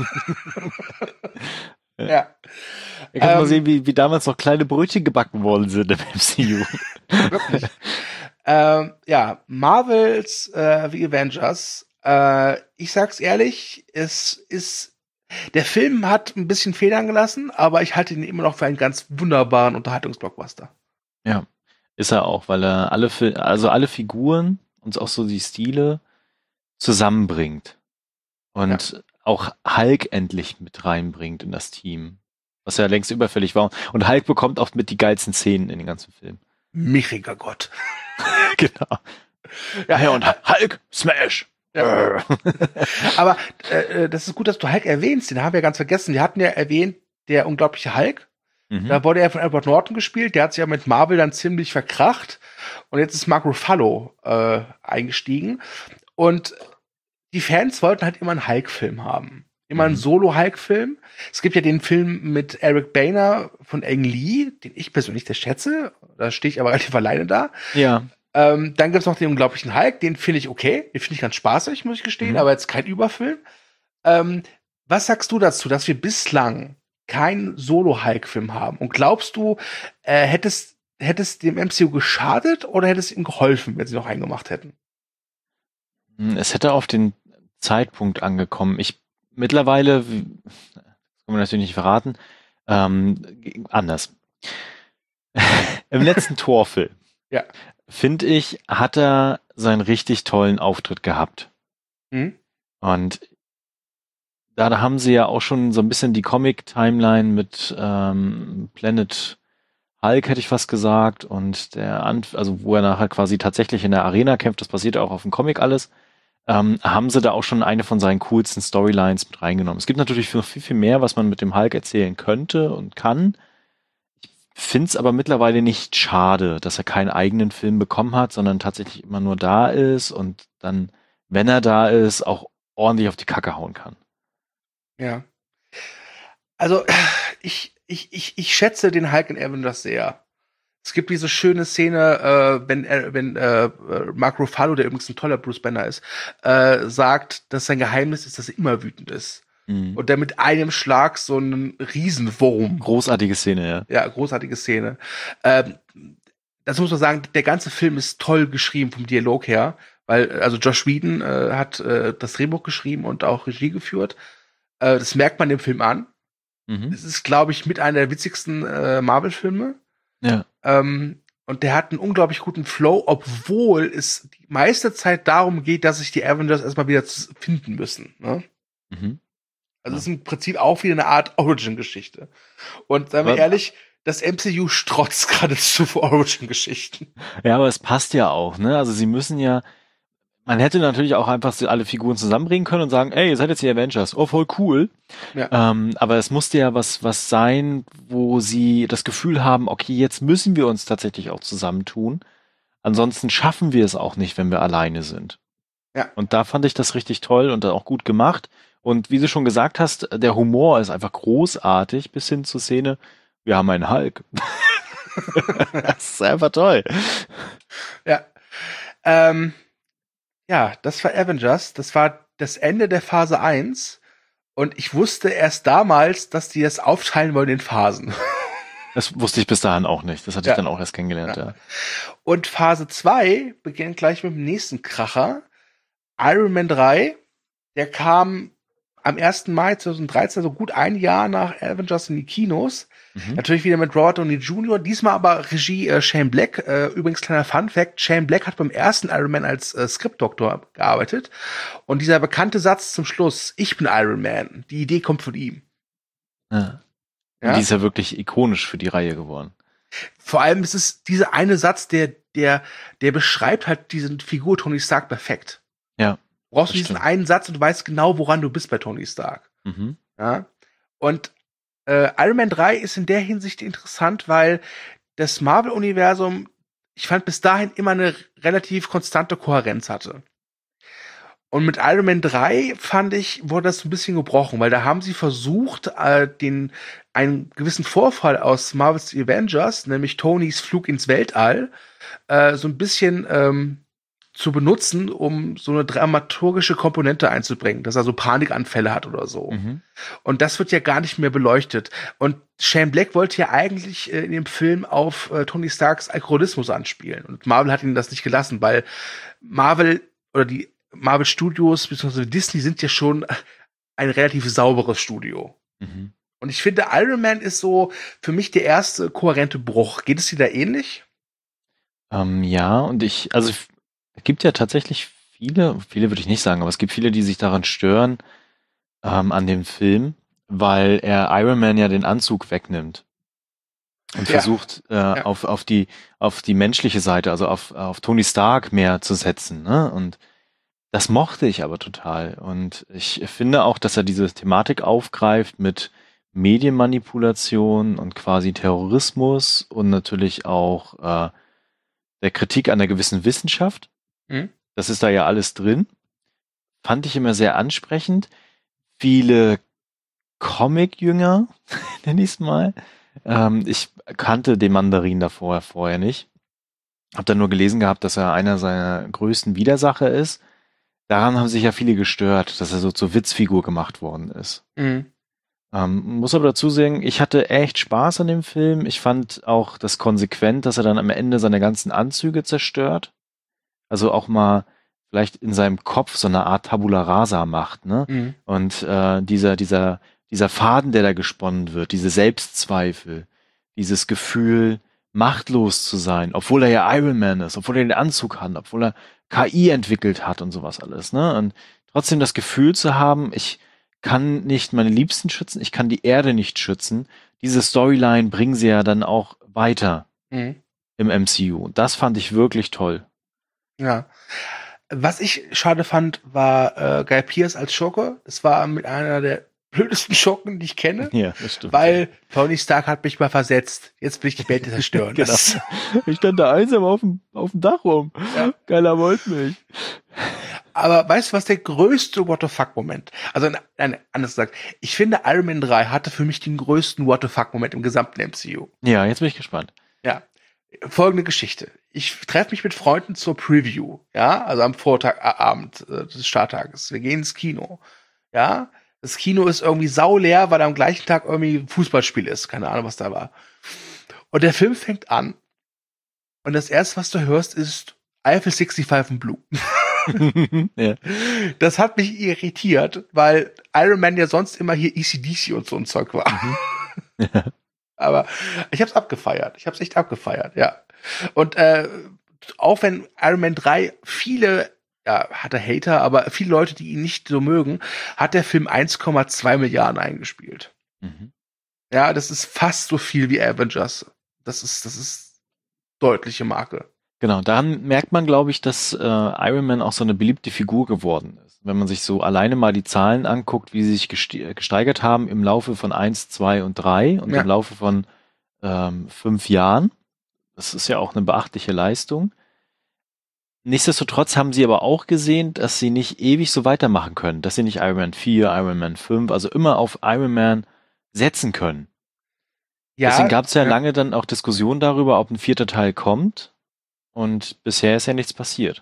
Ja. Ich kann ähm, mal sehen, wie, wie damals noch kleine Brötchen gebacken worden sind im M C U. Wirklich. ähm, ja, Marvels äh, The Avengers. Äh, ich sag's ehrlich, es ist der Film hat ein bisschen Federn gelassen, aber ich halte ihn immer noch für einen ganz wunderbaren Unterhaltungsblockbuster. Ja, ist er auch, weil er alle, also alle Figuren und auch so die Stile zusammenbringt. Und ja. auch Hulk endlich mit reinbringt in das Team. Was ja längst überfällig war. Und Hulk bekommt auch mit die geilsten Szenen in den ganzen Film. Michiger Gott. Genau. Ja, ja, und Hulk, Smash! Ja. Aber äh, das ist gut, dass du Hulk erwähnst. Den haben wir ganz vergessen. Wir hatten ja erwähnt, der unglaubliche Hulk. Mhm. Da wurde er von Edward Norton gespielt. Der hat sich ja mit Marvel dann ziemlich verkracht. Und jetzt ist Mark Ruffalo äh, eingestiegen. Und die Fans wollten halt immer einen Hulk-Film haben. Immer einen Solo-Hulk-Film. Es gibt ja den Film mit Eric Boehner von Ang Lee, den ich persönlich sehr schätze. Da stehe ich aber relativ alleine da. Ja. Ähm, dann gibt's noch den unglaublichen Hulk. Den finde ich okay. Den finde ich ganz spaßig, muss ich gestehen. Mhm. Aber jetzt kein Überfilm. Ähm, was sagst du dazu, dass wir bislang keinen Solo-Hulk-Film haben? Und glaubst du, äh, hättest hättest dem M C U geschadet oder hätte es ihm geholfen, wenn sie noch einen gemacht hätten? Es hätte auf den Zeitpunkt angekommen. Ich mittlerweile, das kann man natürlich nicht verraten, ähm, anders. Im letzten Torfilm, ja. finde ich, hat er seinen richtig tollen Auftritt gehabt. Mhm. Und da, da haben sie ja auch schon so ein bisschen die Comic-Timeline mit ähm, Planet Hulk, hätte ich fast gesagt, und der, Anf- also wo er nachher quasi tatsächlich in der Arena kämpft, das basiert auch auf dem Comic alles, ähm, haben sie da auch schon eine von seinen coolsten Storylines mit reingenommen. Es gibt natürlich noch viel, viel mehr, was man mit dem Hulk erzählen könnte und kann. Ich finde es aber mittlerweile nicht schade, dass er keinen eigenen Film bekommen hat, sondern tatsächlich immer nur da ist und dann, wenn er da ist, auch ordentlich auf die Kacke hauen kann. Ja. Also, ich, ich, ich, ich schätze den Hulk in Avengers sehr. Es gibt diese schöne Szene, äh, wenn er, wenn äh, Mark Ruffalo, der übrigens ein toller Bruce Banner ist, äh, sagt, dass sein Geheimnis ist, dass er immer wütend ist. Mhm. Und der mit einem Schlag so einen Riesenwurm. Großartige Szene, ja. Ja, großartige Szene. Ähm, das muss man sagen, der ganze Film ist toll geschrieben vom Dialog her, weil, also Joss Whedon äh, hat äh, das Drehbuch geschrieben und auch Regie geführt. Äh, das merkt man dem Film an. Mhm. Es ist, glaube ich, mit einer der witzigsten äh, Marvel-Filme. Ja. Ähm, und der hat einen unglaublich guten Flow, obwohl es die meiste Zeit darum geht, dass sich die Avengers erstmal wieder finden müssen. Ne? Mhm. Also es ja. ist im Prinzip auch wieder eine Art Origin-Geschichte. Und seien wir aber ehrlich, das M C U strotzt geradezu vor Origin-Geschichten. Ja, aber es passt ja auch, ne? Also sie müssen ja, man hätte natürlich auch einfach alle Figuren zusammenbringen können und sagen, ey, ihr seid jetzt die Avengers, oh, voll cool. Ja. Ähm, aber es musste ja was, was sein, wo sie das Gefühl haben, okay, jetzt müssen wir uns tatsächlich auch zusammentun. Ansonsten schaffen wir es auch nicht, wenn wir alleine sind. Ja. Und da fand ich das richtig toll und auch gut gemacht. Und wie du schon gesagt hast, der Humor ist einfach großartig, bis hin zur Szene, wir haben einen Hulk. Das ist einfach toll. Ja. Ähm, ja, das war Avengers. Das war das Ende der Phase eins. Und ich wusste erst damals, dass die das aufteilen wollen in Phasen. Das wusste ich bis dahin auch nicht. Das hatte ja. ich dann auch erst kennengelernt, ja. ja. Und Phase zwei beginnt gleich mit dem nächsten Kracher. Iron Man drei, der kam am ersten Mai zweitausenddreizehn, so gut ein Jahr nach Avengers in die Kinos. Mhm. Natürlich wieder mit Robert Downey Junior Diesmal aber Regie äh, Shane Black. Äh, übrigens kleiner Fun-Fact, Shane Black hat beim ersten Iron Man als äh, Skriptdoktor gearbeitet. Und dieser bekannte Satz zum Schluss, ich bin Iron Man, die Idee kommt von ihm. Ja. Ja? Die ist ja wirklich ikonisch für die Reihe geworden. Vor allem ist es dieser eine Satz, der, der, der beschreibt halt diese Figur Tony Stark perfekt. Ja. Du brauchst diesen stimmt. einen Satz und du weißt genau, woran du bist bei Tony Stark. Mhm. Ja. Und äh, Iron Man drei ist in der Hinsicht interessant, weil das Marvel-Universum, ich fand, bis dahin immer eine relativ konstante Kohärenz hatte. Und mit Iron Man drei, fand ich, wurde das so ein bisschen gebrochen, weil da haben sie versucht, äh, den einen gewissen Vorfall aus Marvel's Avengers, nämlich Tonys Flug ins Weltall, äh, so ein bisschen ähm, zu benutzen, um so eine dramaturgische Komponente einzubringen, dass er so Panikanfälle hat oder so. Mhm. Und das wird ja gar nicht mehr beleuchtet. Und Shane Black wollte ja eigentlich äh, in dem Film auf äh, Tony Starks Alkoholismus anspielen. Und Marvel hat ihn das nicht gelassen, weil Marvel oder die Marvel Studios bzw. Disney sind ja schon ein relativ sauberes Studio. Mhm. Und ich finde, Iron Man ist so für mich der erste kohärente Bruch. Geht es dir da ähnlich? Ähm, ja, und ich, also es gibt ja tatsächlich viele, viele würde ich nicht sagen, aber es gibt viele, die sich daran stören, ähm, an dem Film, weil er Iron Man ja den Anzug wegnimmt und Ja. versucht äh, Ja. auf auf die auf die menschliche Seite, also auf auf Tony Stark mehr zu setzen, ne? Und das mochte ich aber total. Und ich finde auch, dass er diese Thematik aufgreift mit Medienmanipulation und quasi Terrorismus und natürlich auch äh, der Kritik an einer gewissen Wissenschaft. Mhm. Das ist da ja alles drin. Fand ich immer sehr ansprechend. Viele Comic-Jünger, nenne ich es mal. Ähm, ich kannte den Mandarin davor vorher nicht. Hab dann nur gelesen gehabt, dass er einer seiner größten Widersacher ist. Daran haben sich ja viele gestört, dass er so zur Witzfigur gemacht worden ist. Mhm. Ähm, muss aber dazu sagen, ich hatte echt Spaß an dem Film. Ich fand auch das konsequent, dass er dann am Ende seine ganzen Anzüge zerstört. Also auch mal vielleicht in seinem Kopf so eine Art Tabula Rasa macht, ne? Mhm. Und äh, dieser, dieser, dieser Faden, der da gesponnen wird, diese Selbstzweifel, dieses Gefühl, machtlos zu sein, obwohl er ja Iron Man ist, obwohl er den Anzug hat, obwohl er K I entwickelt hat und sowas alles, ne? Und trotzdem das Gefühl zu haben, ich kann nicht meine Liebsten schützen, ich kann die Erde nicht schützen. Diese Storyline bringen sie ja dann auch weiter Mhm. im M C U. Und das fand ich wirklich toll. Ja. Was ich schade fand, war äh, Guy Pearce als Schurke. Das war mit einer der blödesten Schurken, die ich kenne. Ja, das stimmt. Weil Tony Stark hat mich mal versetzt. Jetzt will ich die Welt zerstören. Genau. Das, Ich stand da einsam auf dem, auf dem Dach rum. Ja. Keiner wollte mich. aber weißt du, was der größte What the fuck-Moment? Also, nein, anders gesagt, ich finde, Iron Man drei hatte für mich den größten What the fuck-Moment im gesamten M C U. Ja, jetzt bin ich gespannt. Ja. Folgende Geschichte. Ich treffe mich mit Freunden zur Preview, ja, also am Vortagabend äh, des Starttages. Wir gehen ins Kino, ja. Das Kino ist irgendwie sauleer, weil am gleichen Tag irgendwie ein Fußballspiel ist. Keine Ahnung, was da war. Und der Film fängt an und das erste, was du hörst, ist Eiffel fünfundsechzig und Blue. Ja. Das hat mich irritiert, weil Iron Man ja sonst immer hier E C D C und so ein Zeug war. Ja. Aber ich hab's abgefeiert. Ich hab's echt abgefeiert, ja. Und äh, auch wenn Iron Man drei viele, ja, hatte Hater, aber viele Leute, die ihn nicht so mögen, hat der Film eins Komma zwei Milliarden eingespielt. Mhm. Ja, das ist fast so viel wie Avengers. Das ist, das ist deutliche Marke. Genau, daran merkt man, glaube ich, dass äh, Iron Man auch so eine beliebte Figur geworden ist. Wenn man sich so alleine mal die Zahlen anguckt, wie sie sich geste- gesteigert haben im Laufe von eins, zwei und drei und Ja. im Laufe von ähm, fünf Jahren. Das ist ja auch eine beachtliche Leistung. Nichtsdestotrotz haben sie aber auch gesehen, dass sie nicht ewig so weitermachen können, dass sie nicht Iron Man vier, Iron Man fünf, also immer auf Iron Man setzen können. Ja, Deswegen gab es ja ja. lange dann auch Diskussionen darüber, ob ein vierter Teil kommt. Und bisher ist ja nichts passiert.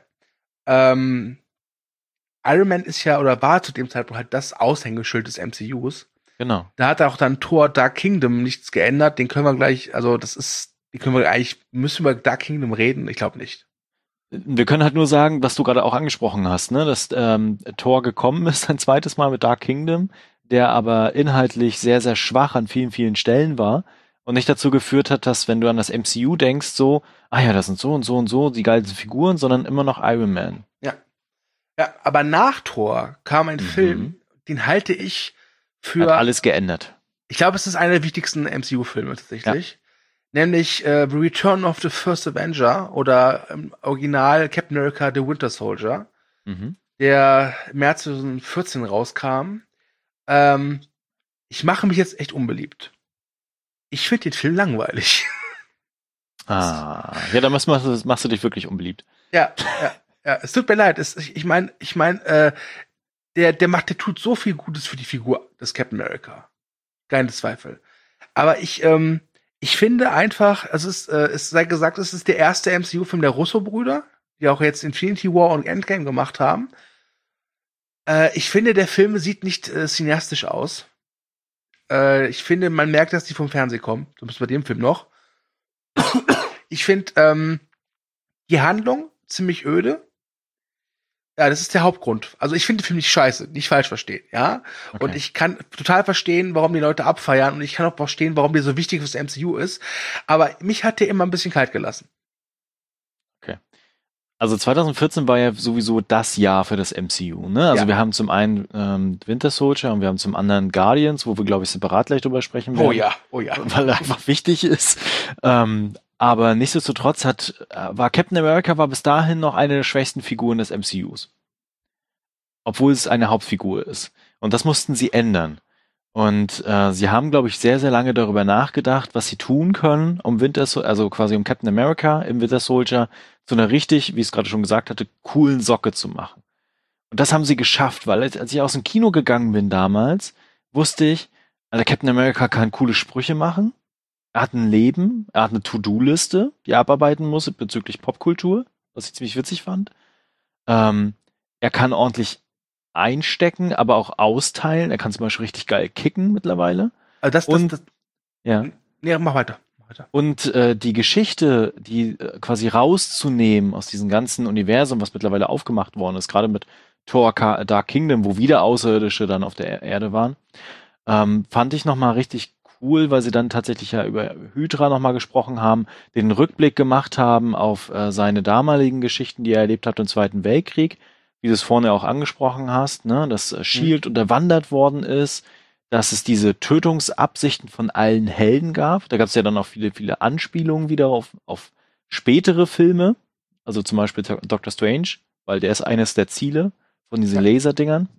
Ähm, Iron Man ist ja oder war zu dem Zeitpunkt halt das Aushängeschild des M C Us. Genau. Da hat auch dann Thor Dark Kingdom nichts geändert. Den können wir gleich, also das ist, den können wir eigentlich, müssen wir über Dark Kingdom reden? Ich glaube nicht. Wir können halt nur sagen, was du gerade auch angesprochen hast, ne, dass ähm, Thor gekommen ist ein zweites Mal mit Dark Kingdom, der aber inhaltlich sehr, sehr schwach an vielen, vielen Stellen war und nicht dazu geführt hat, dass, wenn du an das M C U denkst, so, ah ja, das sind so und so und so die geilsten Figuren, sondern immer noch Iron Man. Ja. Ja, aber nach Thor kam ein Mhm. Film, den halte ich Hat für, alles geändert. ich glaube, es ist einer der wichtigsten M C U-Filme tatsächlich. Nämlich äh, The Return of the First Avenger oder im Original Captain America The Winter Soldier, Mhm. der im März zwanzig vierzehn rauskam. Ähm, ich mache mich jetzt echt unbeliebt. Ich finde den Film langweilig. Ah, ja, dann machst, machst, machst du dich wirklich unbeliebt. ja, ja, ja, es tut mir leid. Es, ich ich meine, ich mein, äh, der, der macht, der tut so viel Gutes für die Figur des Captain America. Keine Zweifel. Aber ich, ähm, ich finde einfach, es ist, äh, es sei gesagt, es ist der erste M C U-Film der Russo-Brüder, die auch jetzt Infinity War und Endgame gemacht haben. Äh, ich finde, der Film sieht nicht äh, cineastisch aus. Äh, ich finde, man merkt, dass die vom Fernsehen kommen. So bis bei dem Film noch. Ich finde ähm, die Handlung ziemlich öde. Ja, das ist der Hauptgrund. Also ich finde den Film nicht scheiße, nicht falsch verstehen, ja. Okay. Und ich kann total verstehen, warum die Leute abfeiern und ich kann auch verstehen, warum der so wichtig fürs M C U ist. Aber mich hat der immer ein bisschen kalt gelassen. Also zwanzig vierzehn war ja sowieso das Jahr für das M C U, ne? Also Ja. wir haben zum einen ähm, Winter Soldier und wir haben zum anderen Guardians, wo wir, glaube ich, separat gleich drüber sprechen werden. Oh ja, oh ja. Weil er einfach wichtig ist. Ähm, aber nichtsdestotrotz hat, äh, war Captain America war bis dahin noch eine der schwächsten Figuren des M C Us. Obwohl es eine Hauptfigur ist. Und das mussten sie ändern. Und äh, sie haben, glaube ich, sehr, sehr lange darüber nachgedacht, was sie tun können, um Winter, Sol- also quasi um Captain America im Winter Soldier zu einer richtig, wie ich es gerade schon gesagt hatte, coolen Socke zu machen. Und das haben sie geschafft, weil als, als ich aus dem Kino gegangen bin damals, wusste ich, also Captain America kann coole Sprüche machen, er hat ein Leben, er hat eine To-Do-Liste, die er abarbeiten muss bezüglich Popkultur, was ich ziemlich witzig fand. Ähm, er kann ordentlich einstecken, aber auch austeilen. Er kann zum Beispiel richtig geil kicken mittlerweile. Also das, das, Und, das, ja. Nee, mach weiter. Mach weiter. Und äh, die Geschichte, die äh, quasi rauszunehmen aus diesem ganzen Universum, was mittlerweile aufgemacht worden ist, gerade mit Thor Ka- Dark Kingdom, wo wieder Außerirdische dann auf der Er- Erde waren, ähm, fand ich nochmal richtig cool, weil sie dann tatsächlich ja über Hydra nochmal gesprochen haben, den Rückblick gemacht haben auf äh, seine damaligen Geschichten, die er erlebt hat im Zweiten Weltkrieg, wie du es vorne auch angesprochen hast, ne, dass äh, Shield mhm. unterwandert worden ist, dass es diese Tötungsabsichten von allen Helden gab. Da gab es ja dann auch viele, viele Anspielungen wieder auf, auf spätere Filme, also zum Beispiel Doctor Strange, weil der ist eines der Ziele von diesen ja. Laserdingern.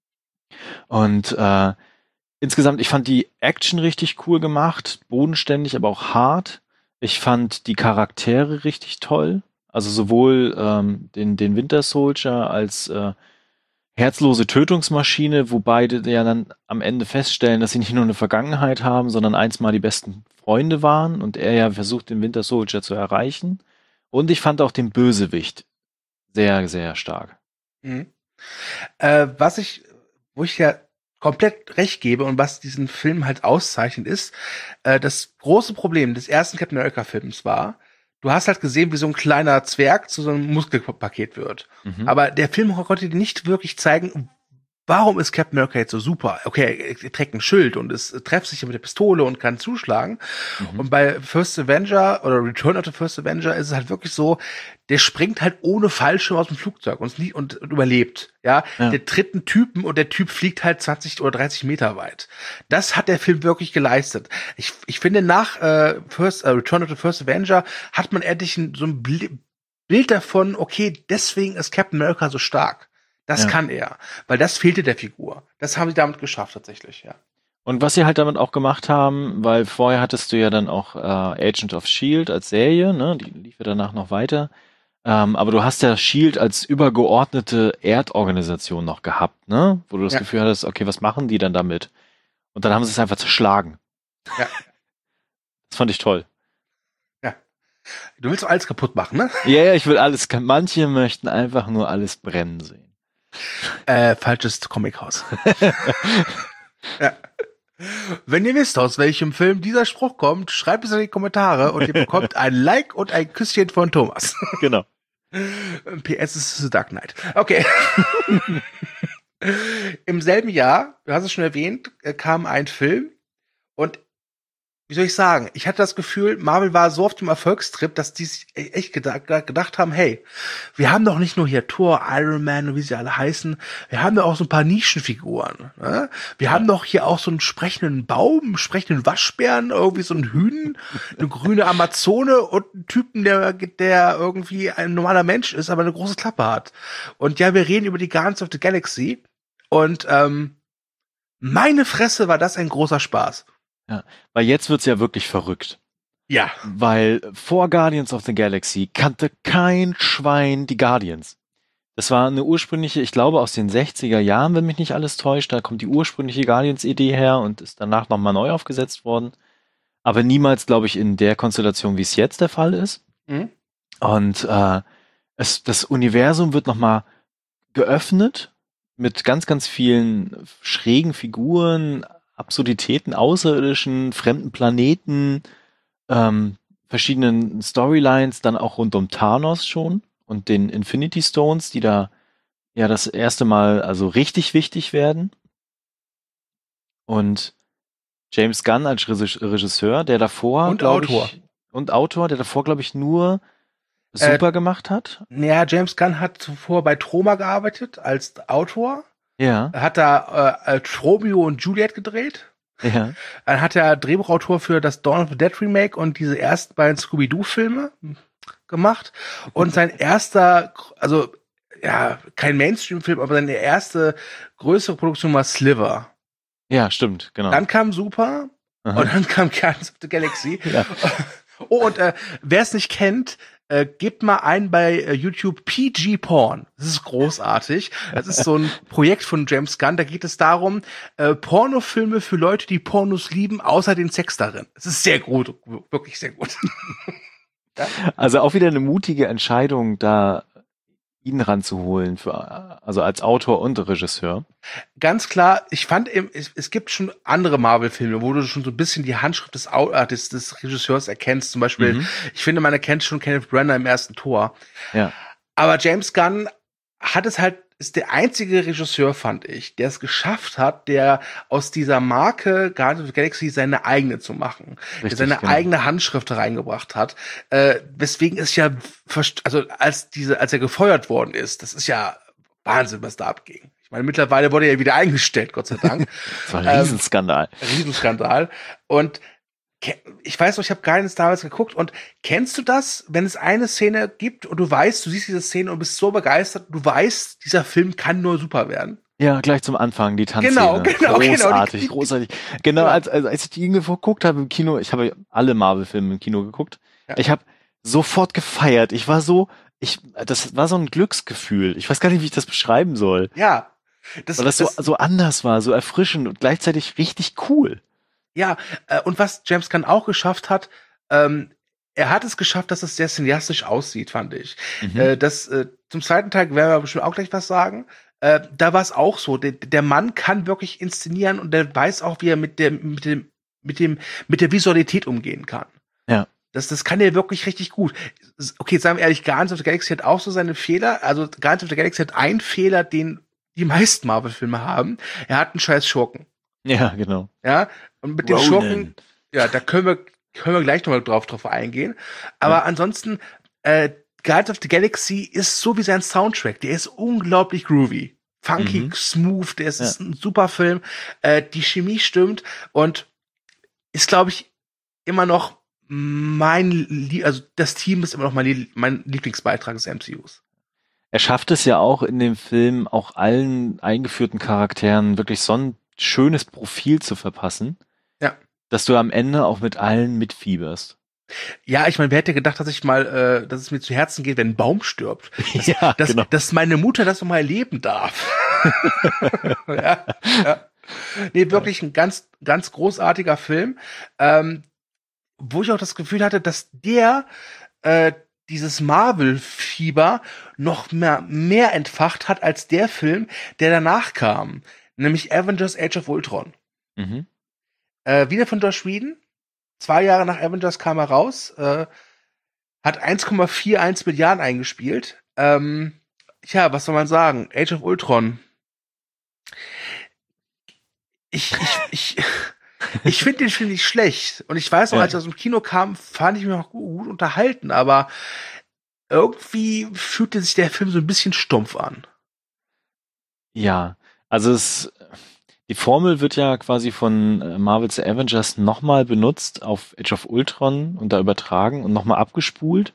Und äh, insgesamt, ich fand die Action richtig cool gemacht, bodenständig, aber auch hart. Ich fand die Charaktere richtig toll. Also sowohl ähm, den, den Winter Soldier als äh, herzlose Tötungsmaschine, wo beide ja dann am Ende feststellen, dass sie nicht nur eine Vergangenheit haben, sondern eins mal die besten Freunde waren und er ja versucht, den Winter Soldier zu erreichen. Und ich fand auch den Bösewicht sehr, sehr stark. Mhm. Äh, was ich, wo ich ja komplett recht gebe und was diesen Film halt auszeichnet, ist, äh, das große Problem des ersten Captain America Films war, du hast halt gesehen, wie so ein kleiner Zwerg zu so einem Muskelpaket wird. Mhm. Aber der Film konnte dir nicht wirklich zeigen, warum ist Captain America jetzt so super? Okay, er trägt ein Schild und ist treffsicher mit der Pistole und kann zuschlagen. Mhm. Und bei First Avenger oder Return of the First Avenger ist es halt wirklich so, der springt halt ohne Fallschirm aus dem Flugzeug und, und, und überlebt. Ja? ja, der tritt einen Typen und der Typ fliegt halt zwanzig oder dreißig Meter weit. Das hat der Film wirklich geleistet. Ich, ich finde, nach äh, First, äh, Return of the First Avenger hat man endlich ein, so ein Bild davon, okay, deswegen ist Captain America so stark. Das ja. kann er, weil das fehlte der Figur. Das haben sie damit geschafft tatsächlich, ja. Und was sie halt damit auch gemacht haben, weil vorher hattest du ja dann auch äh, Agent of Shield als Serie, ne, die lief ja danach noch weiter. Ähm, aber du hast ja Shield als übergeordnete Erdorganisation noch gehabt, ne, wo du das ja. Gefühl hattest, okay, was machen die dann damit? Und dann haben sie es einfach zerschlagen. Ja. Das fand ich toll. Ja. Du willst alles kaputt machen, ne? Ja, ja, ich will alles. Manche möchten einfach nur alles brennen sehen. Äh, falsches Comichaus. ja. Wenn ihr wisst, aus welchem Film dieser Spruch kommt, schreibt es in die Kommentare und ihr bekommt ein Like und ein Küsschen von Thomas. Genau. P S ist The Dark Knight. Okay. Im selben Jahr, du hast es schon erwähnt, kam ein Film und wie soll ich sagen, ich hatte das Gefühl, Marvel war so auf dem Erfolgstrip, dass die sich echt gedacht, gedacht haben, hey, wir haben doch nicht nur hier Thor, Iron Man und wie sie alle heißen, wir haben doch auch so ein paar Nischenfiguren. Ne? Wir ja. haben doch hier auch so einen sprechenden Baum, einen sprechenden Waschbären, irgendwie so einen Hühn, eine grüne Amazone und einen Typen, der, der irgendwie ein normaler Mensch ist, aber eine große Klappe hat. Und ja, wir reden über die Guardians of the Galaxy und ähm, meine Fresse war das ein großer Spaß. Ja, weil jetzt wird's ja wirklich verrückt. Ja. Weil vor Guardians of the Galaxy kannte kein Schwein die Guardians. Das war eine ursprüngliche, ich glaube aus den sechziger Jahren, wenn mich nicht alles täuscht, da kommt die ursprüngliche Guardians-Idee her und ist danach nochmal neu aufgesetzt worden. Aber niemals, glaube ich, in der Konstellation, wie es jetzt der Fall ist. Mhm. Und äh, es, das Universum wird nochmal geöffnet mit ganz, ganz vielen schrägen Figuren, Absurditäten, außerirdischen, fremden Planeten, ähm, verschiedenen Storylines, dann auch rund um Thanos schon und den Infinity Stones, die da ja das erste Mal also richtig wichtig werden. Und James Gunn als Regisseur, der davor und Autor ich, und Autor, der davor glaube ich nur super äh, gemacht hat? Ja, James Gunn hat zuvor bei Troma gearbeitet als Autor. Ja. Hat da äh, Romeo und Juliet gedreht. Ja. Dann hat er Drehbuchautor für das Dawn of the Dead Remake und diese ersten beiden Scooby-Doo-Filme gemacht. Und sein erster, also ja, kein Mainstream-Film, aber seine erste größere Produktion war Sliver. Ja, stimmt, genau. Dann kam Super. Aha. Und dann kam Guardians of the Galaxy. Ja. Oh, und äh, wer es nicht kennt, äh, gebt mal ein bei äh, YouTube P G Porn. Das ist großartig. Das ist so ein Projekt von James Gunn. Da geht es darum, äh, Pornofilme für Leute, die Pornos lieben, außer den Sex darin. Es ist sehr gut, wirklich sehr gut. Ja? Also auch wieder eine mutige Entscheidung, da ihn ranzuholen, für, also als Autor und Regisseur. Ganz klar, ich fand, es, es gibt schon andere Marvel-Filme, wo du schon so ein bisschen die Handschrift des, des, des Regisseurs erkennst. Zum Beispiel, mhm. ich finde, man erkennt schon Kenneth Branagh im ersten Tor. Ja. Aber James Gunn hat es halt, ist der einzige Regisseur, fand ich, der es geschafft hat, der aus dieser Marke Guardians of the Galaxy seine eigene zu machen. Richtig, der seine genau. eigene Handschrift reingebracht hat. Äh, weswegen es ja, also als diese, als er gefeuert worden ist, das ist ja Wahnsinn, was da abging. Ich meine, mittlerweile wurde er ja wieder eingestellt, Gott sei Dank. Das war ein Riesenskandal. Ähm, Riesenskandal. Und ich weiß noch, ich habe Guardians damals geguckt und kennst du das, wenn es eine Szene gibt und du weißt, du siehst diese Szene und bist so begeistert, du weißt, dieser Film kann nur super werden? Ja, gleich zum Anfang, die Tanzszene. Genau, genau, großartig, genau. großartig. Genau, ja. als, als, als ich die geguckt habe im Kino, ich habe alle Marvel-Filme im Kino geguckt, ja. ich habe sofort gefeiert. Ich war so, ich, das war so ein Glücksgefühl. Ich weiß gar nicht, wie ich das beschreiben soll. Ja. Das, Weil das, das so, so anders war, so erfrischend und gleichzeitig richtig cool. Ja, äh, und was James Gunn auch geschafft hat, ähm, er hat es geschafft, dass es sehr cineastisch aussieht, fand ich. Mhm. Äh, das, äh, zum zweiten Teil werden wir bestimmt auch gleich was sagen. Äh, da war es auch so. Der, der Mann kann wirklich inszenieren und der weiß auch, wie er mit der, mit dem, mit dem, mit der Visualität umgehen kann. Ja. Das, das kann er wirklich richtig gut. Okay, sagen wir ehrlich, Guardians of the Galaxy hat auch so seine Fehler. Also Guardians of the Galaxy hat einen Fehler, den die meisten Marvel-Filme haben. Er hat einen scheiß Schurken. Ja, genau. Ja, und mit den Schurken, ja, da können wir, können wir gleich nochmal drauf, drauf eingehen. Aber ja. ansonsten, äh, Guardians of the Galaxy ist so wie sein Soundtrack. Der ist unglaublich groovy. Funky, mhm. smooth, der ist, ja. ist ein super Film. Äh, die Chemie stimmt und ist, glaube ich, immer noch mein, Lie- also das Team ist immer noch mein, mein Lieblingsbeitrag des M C Us. Er schafft es ja auch in dem Film, auch allen eingeführten Charakteren wirklich so ein schönes Profil zu verpassen, ja, dass du am Ende auch mit allen mitfieberst. Ja, ich meine, wer hätte gedacht, dass ich mal, äh, dass es mir zu Herzen geht, wenn ein Baum stirbt? Dass, ja, dass, genau. dass meine Mutter das noch mal erleben darf. ja, ja. Nee, wirklich ein ganz, ganz großartiger Film, ähm, wo ich auch das Gefühl hatte, dass der äh, dieses Marvel-Fieber noch mehr, mehr entfacht hat als der Film, der danach kam. Nämlich Avengers Age of Ultron. Mhm. Äh, wieder von Joss Whedon. Zwei Jahre nach Avengers kam er raus. Äh, hat eins Komma einundvierzig Milliarden eingespielt. Ähm, ja, was soll man sagen? Age of Ultron. Ich, ich, ich, ich finde den Film nicht schlecht. Und ich weiß noch, ja. als er aus dem Kino kam, fand ich mich auch gut, gut unterhalten. Aber irgendwie fühlte sich der Film so ein bisschen stumpf an. Ja, also es, die Formel wird ja quasi von Marvel's Avengers nochmal benutzt auf Age of Ultron und da übertragen und nochmal abgespult.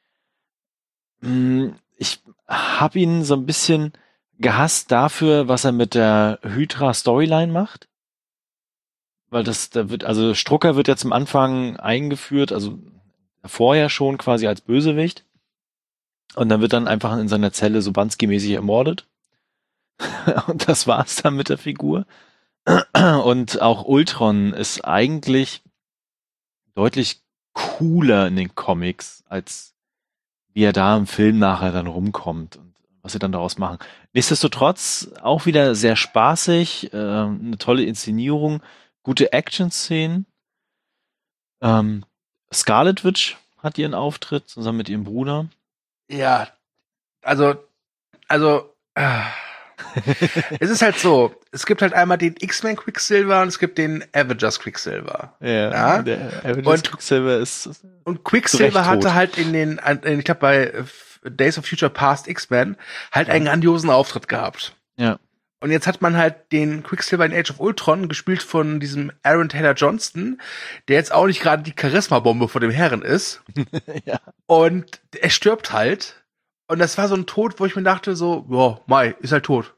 Ich habe ihn so ein bisschen gehasst dafür, was er mit der Hydra-Storyline macht. Weil das, da wird, also Strucker wird ja zum Anfang eingeführt, also vorher schon quasi als Bösewicht. Und dann wird dann einfach in seiner Zelle so Bansky-mäßig ermordet. Und das war's dann mit der Figur. Und auch Ultron ist eigentlich deutlich cooler in den Comics, als wie er da im Film nachher dann rumkommt und was sie dann daraus machen. Nichtsdestotrotz auch wieder sehr spaßig, äh, eine tolle Inszenierung, gute Action-Szenen. Ähm, Scarlet Witch hat ihren Auftritt zusammen mit ihrem Bruder. Ja, also, also, äh, Es ist halt so, es gibt halt einmal den X-Men Quicksilver und es gibt den Avengers Quicksilver. Ja, ja? der Avengers und, Quicksilver ist Und Quicksilver hatte halt in den, ich glaube bei Days of Future Past X-Men halt ja. einen grandiosen Auftritt gehabt. Ja. Und jetzt hat man halt den Quicksilver in Age of Ultron gespielt von diesem Aaron Taylor Johnston, der jetzt auch nicht gerade die Charisma-Bombe vor dem Herren ist. ja. Und er stirbt halt. Und das war so ein Tod, wo ich mir dachte so, ja, Mai, ist halt tot.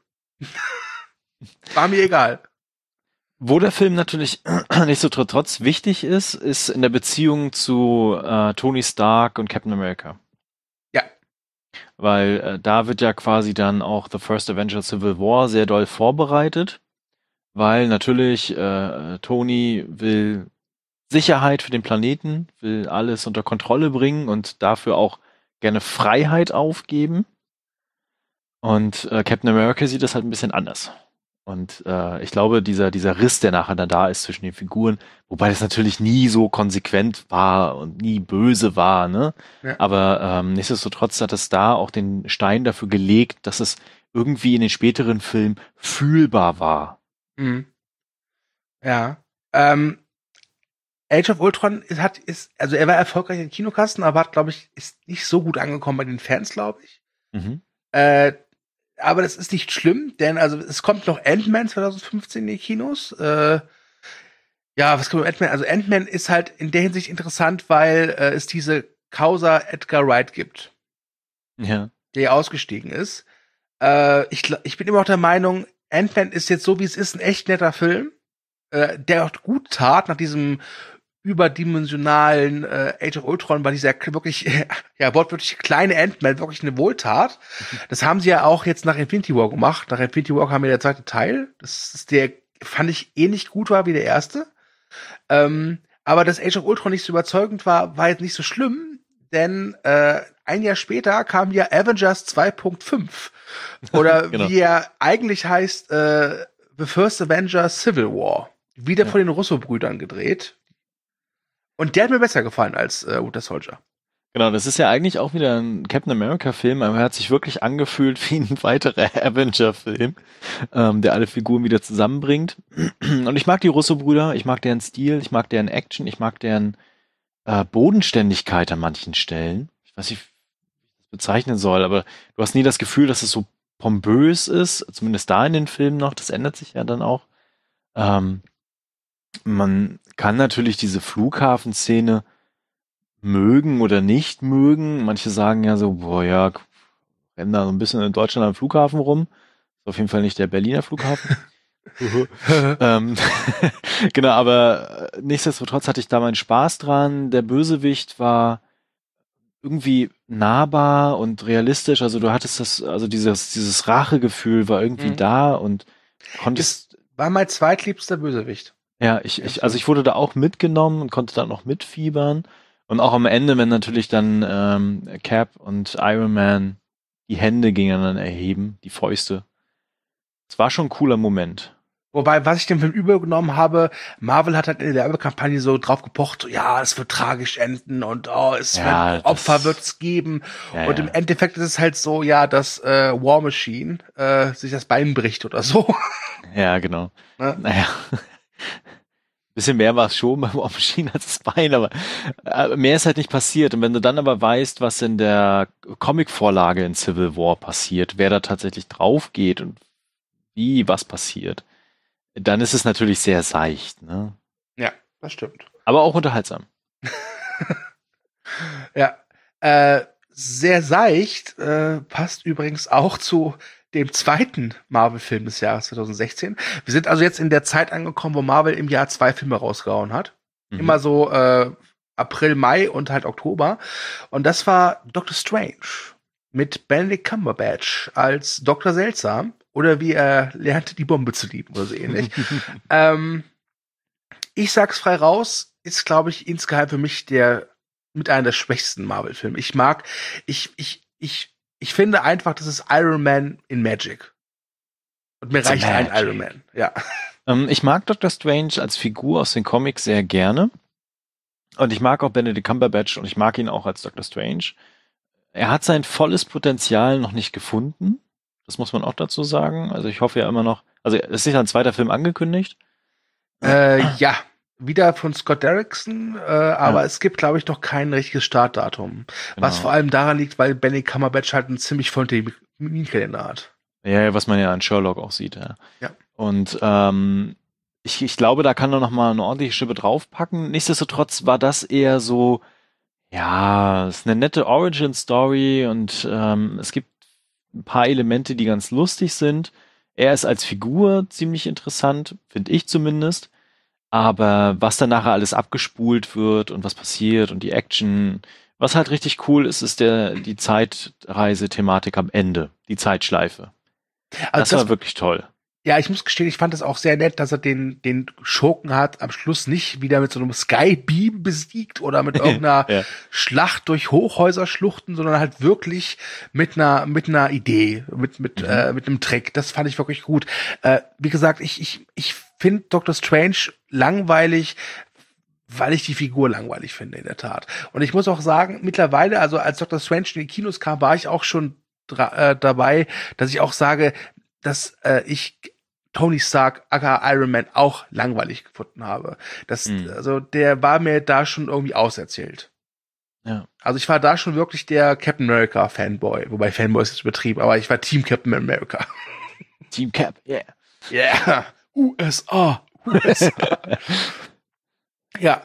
War mir egal. Wo der Film natürlich nichtsdestotrotz wichtig ist, ist in der Beziehung zu äh, Tony Stark und Captain America. Ja. Weil äh, da wird ja quasi dann auch The First Avenger Civil War sehr doll vorbereitet, weil natürlich äh, Tony will Sicherheit für den Planeten, will alles unter Kontrolle bringen und dafür auch gerne Freiheit aufgeben. Und äh, Captain America sieht das halt ein bisschen anders. Und äh, ich glaube, dieser, dieser Riss, der nachher dann da ist zwischen den Figuren, wobei das natürlich nie so konsequent war und nie böse war, ne? Ja. Aber ähm, nichtsdestotrotz hat es da auch den Stein dafür gelegt, dass es irgendwie in den späteren Filmen fühlbar war. Mhm. Ja. Ähm, Age of Ultron ist, hat, ist, also er war erfolgreich in Kinokassen, aber hat, glaube ich, ist nicht so gut angekommen bei den Fans, glaube ich. Mhm. Äh, aber das ist nicht schlimm, denn also es kommt noch Ant-Man zwanzig fünfzehn in die Kinos. Äh, ja, was kommt mit Ant-Man? Also Ant-Man ist halt in der Hinsicht interessant, weil äh, es diese Causa Edgar Wright gibt. Ja. Der ausgestiegen ist. Äh, ich, ich bin immer noch der Meinung, Ant-Man ist jetzt so, wie es ist, ein echt netter Film, äh, der auch gut tat nach diesem überdimensionalen äh, Age of Ultron, war dieser wirklich, ja, wortwörtlich kleine Ant-Man wirklich eine Wohltat. Das haben sie ja auch jetzt nach Infinity War gemacht. Nach Infinity War kam ja der zweite Teil. Das ist der, fand ich, ähnlich gut war wie der erste. Ähm, aber dass Age of Ultron nicht so überzeugend war, war jetzt nicht so schlimm, denn äh, ein Jahr später kam ja Avengers zwei Punkt fünf. Oder genau. Wie er eigentlich heißt, äh, The First Avenger Civil War. Wieder ja. von den Russo-Brüdern gedreht. Und der hat mir besser gefallen als äh, Winter Soldier. Genau, das ist ja eigentlich auch wieder ein Captain America-Film, aber er hat sich wirklich angefühlt wie ein weiterer Avenger-Film, ähm, der alle Figuren wieder zusammenbringt. Und ich mag die Russo-Brüder, ich mag deren Stil, ich mag deren Action, ich mag deren äh, Bodenständigkeit an manchen Stellen. Ich weiß nicht, wie ich das bezeichnen soll, aber du hast nie das Gefühl, dass es so pompös ist, zumindest da in den Filmen noch, das ändert sich ja dann auch. Ähm, man kann natürlich diese Flughafenszene mögen oder nicht mögen. Manche sagen ja so, boah, ja, rennen da so ein bisschen in Deutschland am Flughafen rum. Ist auf jeden Fall nicht der Berliner Flughafen. ähm, genau, aber nichtsdestotrotz hatte ich da meinen Spaß dran. Der Bösewicht war irgendwie nahbar und realistisch. Also du hattest das, also dieses, dieses Rachegefühl war irgendwie mhm. da und konntest. Das war mein zweitliebster Bösewicht. Ja, ich, ich, also ich wurde da auch mitgenommen und konnte da noch mitfiebern. Und auch am Ende, wenn natürlich dann ähm, Cap und Iron Man die Hände gegeneinander erheben, die Fäuste. Es war schon ein cooler Moment. Wobei, was ich dem Film übergenommen habe, Marvel hat halt in der Werbekampagne so drauf gepocht, so, ja, es wird tragisch enden und oh, es ja, wird Opfer wird es geben. Ja, und ja. im Endeffekt ist es halt so, ja, dass äh, War Machine äh, sich das Bein bricht oder so. Ja, genau. Ne? Naja. Bisschen mehr war es schon beim War Machine als das Bein, aber äh, mehr ist halt nicht passiert. Und wenn du dann aber weißt, was in der Comic-Vorlage in Civil War passiert, wer da tatsächlich drauf geht und wie was passiert, dann ist es natürlich sehr seicht, ne? Ja, das stimmt. Aber auch unterhaltsam. Ja, äh, sehr seicht äh, passt übrigens auch zu dem zweiten Marvel-Film des Jahres zwanzig sechzehn. Wir sind also jetzt in der Zeit angekommen, wo Marvel im Jahr zwei Filme rausgehauen hat. Mhm. Immer so äh, April, Mai und halt Oktober. Und das war Doctor Strange mit Benedict Cumberbatch als Doktor Seltsam. Oder wie er lernte, die Bombe zu lieben oder so ähnlich. ähm, ich sag's frei raus, ist, glaube ich, insgeheim für mich der mit einer der schwächsten Marvel-Filme. Ich mag, ich, ich, ich Ich finde einfach, das ist Iron Man in Magic. Und mir It's reicht ein Iron Man, ja. Ähm, ich mag Doctor Strange als Figur aus den Comics sehr gerne. Und ich mag auch Benedict Cumberbatch und ich mag ihn auch als Doctor Strange. Er hat sein volles Potenzial noch nicht gefunden. Das muss man auch dazu sagen. Also ich hoffe ja immer noch, also es ist ja ein zweiter Film angekündigt. Äh, ja, wieder von Scott Derrickson, äh, aber Ja. es gibt, glaube ich, noch kein richtiges Startdatum. Genau. Was vor allem daran liegt, weil Benny Cumberbatch halt einen ziemlich vollen Terminkalender hat. Ja, was man ja an Sherlock auch sieht, ja. Ja. Und ähm, ich, ich glaube, da kann er noch mal eine ordentliche Schippe draufpacken. Nichtsdestotrotz war das eher so, ja, es ist eine nette Origin-Story und ähm, es gibt ein paar Elemente, die ganz lustig sind. Er ist als Figur ziemlich interessant, finde ich zumindest. Aber was dann nachher alles abgespult wird und was passiert und die Action, was halt richtig cool ist, ist der die Zeitreise-Thematik am Ende, die Zeitschleife. Also das, das war wirklich toll. Ja, ich muss gestehen, ich fand es auch sehr nett, dass er den, den Schurken hat am Schluss nicht wieder mit so einem Skybeam besiegt oder mit irgendeiner ja. Schlacht durch Hochhäuserschluchten, sondern halt wirklich mit einer, mit einer Idee, mit, mit, mhm. äh, mit einem Trick. Das fand ich wirklich gut. Äh, wie gesagt, ich, ich, ich finde Doctor Strange langweilig, weil ich die Figur langweilig finde, in der Tat. Und ich muss auch sagen, mittlerweile, also als Doctor Strange in die Kinos kam, war ich auch schon dra- äh, dabei, dass ich auch sage, dass äh, ich Tony Stark, aka Iron Man, auch langweilig gefunden habe. Das, mhm. also der war mir da schon irgendwie auserzählt. Ja. Also ich war da schon wirklich der Captain America Fanboy, wobei Fanboy ist jetzt übertrieben, aber ich war Team Captain America. Team Cap, yeah. Yeah, U S A, U S A. Ja.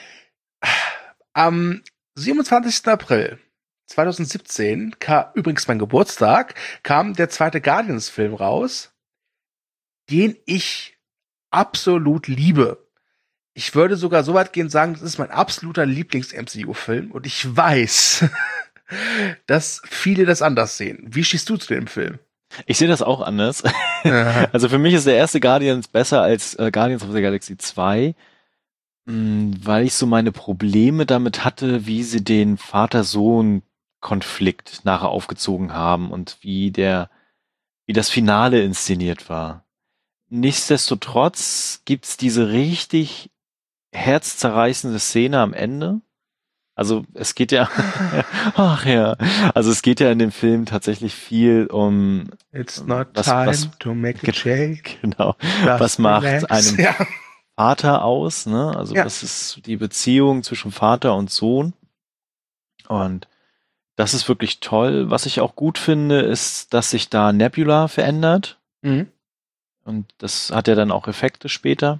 Am siebenundzwanzigsten April zweitausendsiebzehn, kam, übrigens mein Geburtstag, kam der zweite Guardians-Film raus, den ich absolut liebe. Ich würde sogar so weit gehen sagen, das ist mein absoluter Lieblings-M C U-Film und ich weiß, dass viele das anders sehen. Wie stehst du zu dem Film? Ich sehe das auch anders. Also für mich ist der erste Guardians besser als äh, Guardians of the Galaxy zwei, mh, weil ich so meine Probleme damit hatte, wie sie den Vater-Sohn-Konflikt nachher aufgezogen haben und wie der, wie das Finale inszeniert war. Nichtsdestotrotz gibt's diese richtig herzzerreißende Szene am Ende. Also es geht ja, ach ja, also es geht ja in dem Film tatsächlich viel um It's not was, time was, to make a change. Genau. Just was macht relax. einen ja. Vater aus, ne? Also ja. das ist die Beziehung zwischen Vater und Sohn. Und das ist wirklich toll. Was ich auch gut finde, ist, dass sich da Nebula verändert. Mhm. Und das hat ja dann auch Effekte später.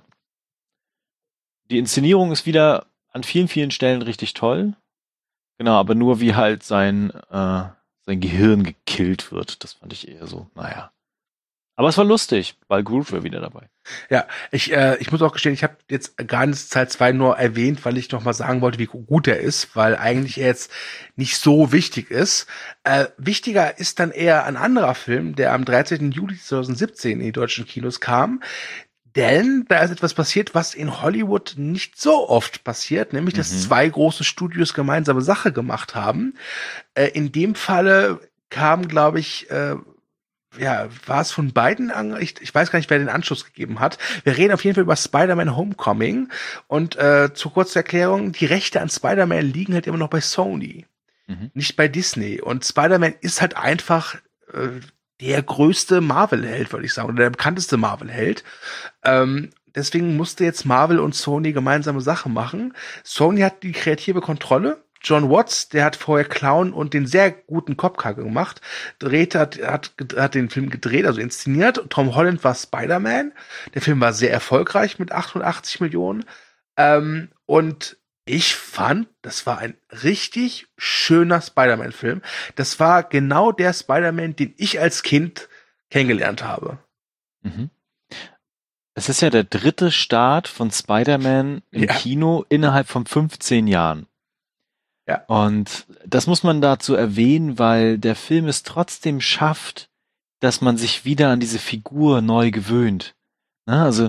Die Inszenierung ist wieder an vielen, vielen Stellen richtig toll. Genau, aber nur wie halt sein, äh, sein Gehirn gekillt wird. Das fand ich eher so, naja. Aber es war lustig, weil Groot war wieder dabei. Ja, ich, äh, ich muss auch gestehen, ich habe jetzt Guardians Teil zwei nur erwähnt, weil ich noch mal sagen wollte, wie gut er ist, weil eigentlich er jetzt nicht so wichtig ist. Äh, wichtiger ist dann eher ein anderer Film, der am dreizehnten Juli zweitausendsiebzehn in die deutschen Kinos kam. Denn da ist etwas passiert, was in Hollywood nicht so oft passiert, nämlich, dass mhm. zwei große Studios gemeinsame Sache gemacht haben. Äh, in dem Falle kam, glaube ich, äh, ja, war es von beiden an, ich, ich weiß gar nicht, wer den Anschluss gegeben hat. Wir reden auf jeden Fall über Spider-Man Homecoming und äh, zur kurzen Erklärung, die Rechte an Spider-Man liegen halt immer noch bei Sony, mhm. nicht bei Disney. Und Spider-Man ist halt einfach äh, der größte Marvel-Held, würde ich sagen, oder der bekannteste Marvel-Held. Ähm, deswegen musste jetzt Marvel und Sony gemeinsame Sachen machen. Sony hat die kreative Kontrolle. John Watts, der hat vorher Clown und den sehr guten Cop-Car gemacht. Dreht hat, hat, hat den Film gedreht, also inszeniert. Tom Holland war Spider-Man. Der Film war sehr erfolgreich mit achtundachtzig Millionen. Ähm, und ich fand, das war ein richtig schöner Spider-Man-Film. Das war genau der Spider-Man, den ich als Kind kennengelernt habe. Mhm. Es ist ja der dritte Start von Spider-Man im ja. Kino innerhalb von fünfzehn Jahren. Ja. Und das muss man dazu erwähnen, weil der Film es trotzdem schafft, dass man sich wieder an diese Figur neu gewöhnt. Na, also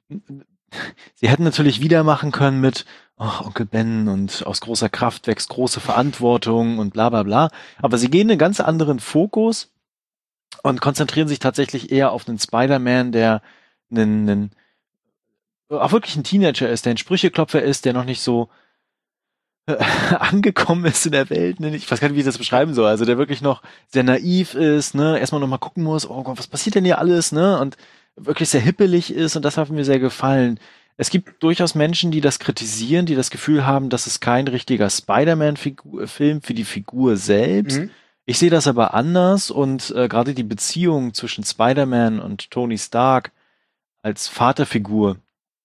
sie hätten natürlich wieder machen können mit oh, Onkel Ben und aus großer Kraft wächst große Verantwortung und bla bla bla. Aber sie gehen einen ganz anderen Fokus und konzentrieren sich tatsächlich eher auf einen Spider-Man, der einen, einen auch wirklich ein Teenager ist, der ein Sprücheklopfer ist, der noch nicht so äh, angekommen ist in der Welt, ne? Ich weiß gar nicht, wie ich das beschreiben soll. Also der wirklich noch sehr naiv ist, ne? Erstmal noch mal gucken muss, oh Gott, was passiert denn hier alles, ne? Und wirklich sehr hippelig ist und das hat mir sehr gefallen. Es gibt durchaus Menschen, die das kritisieren, die das Gefühl haben, das ist kein richtiger Spider-Man-Film für die Figur selbst. Mhm. Ich sehe das aber anders und äh, gerade die Beziehung zwischen Spider-Man und Tony Stark als Vaterfigur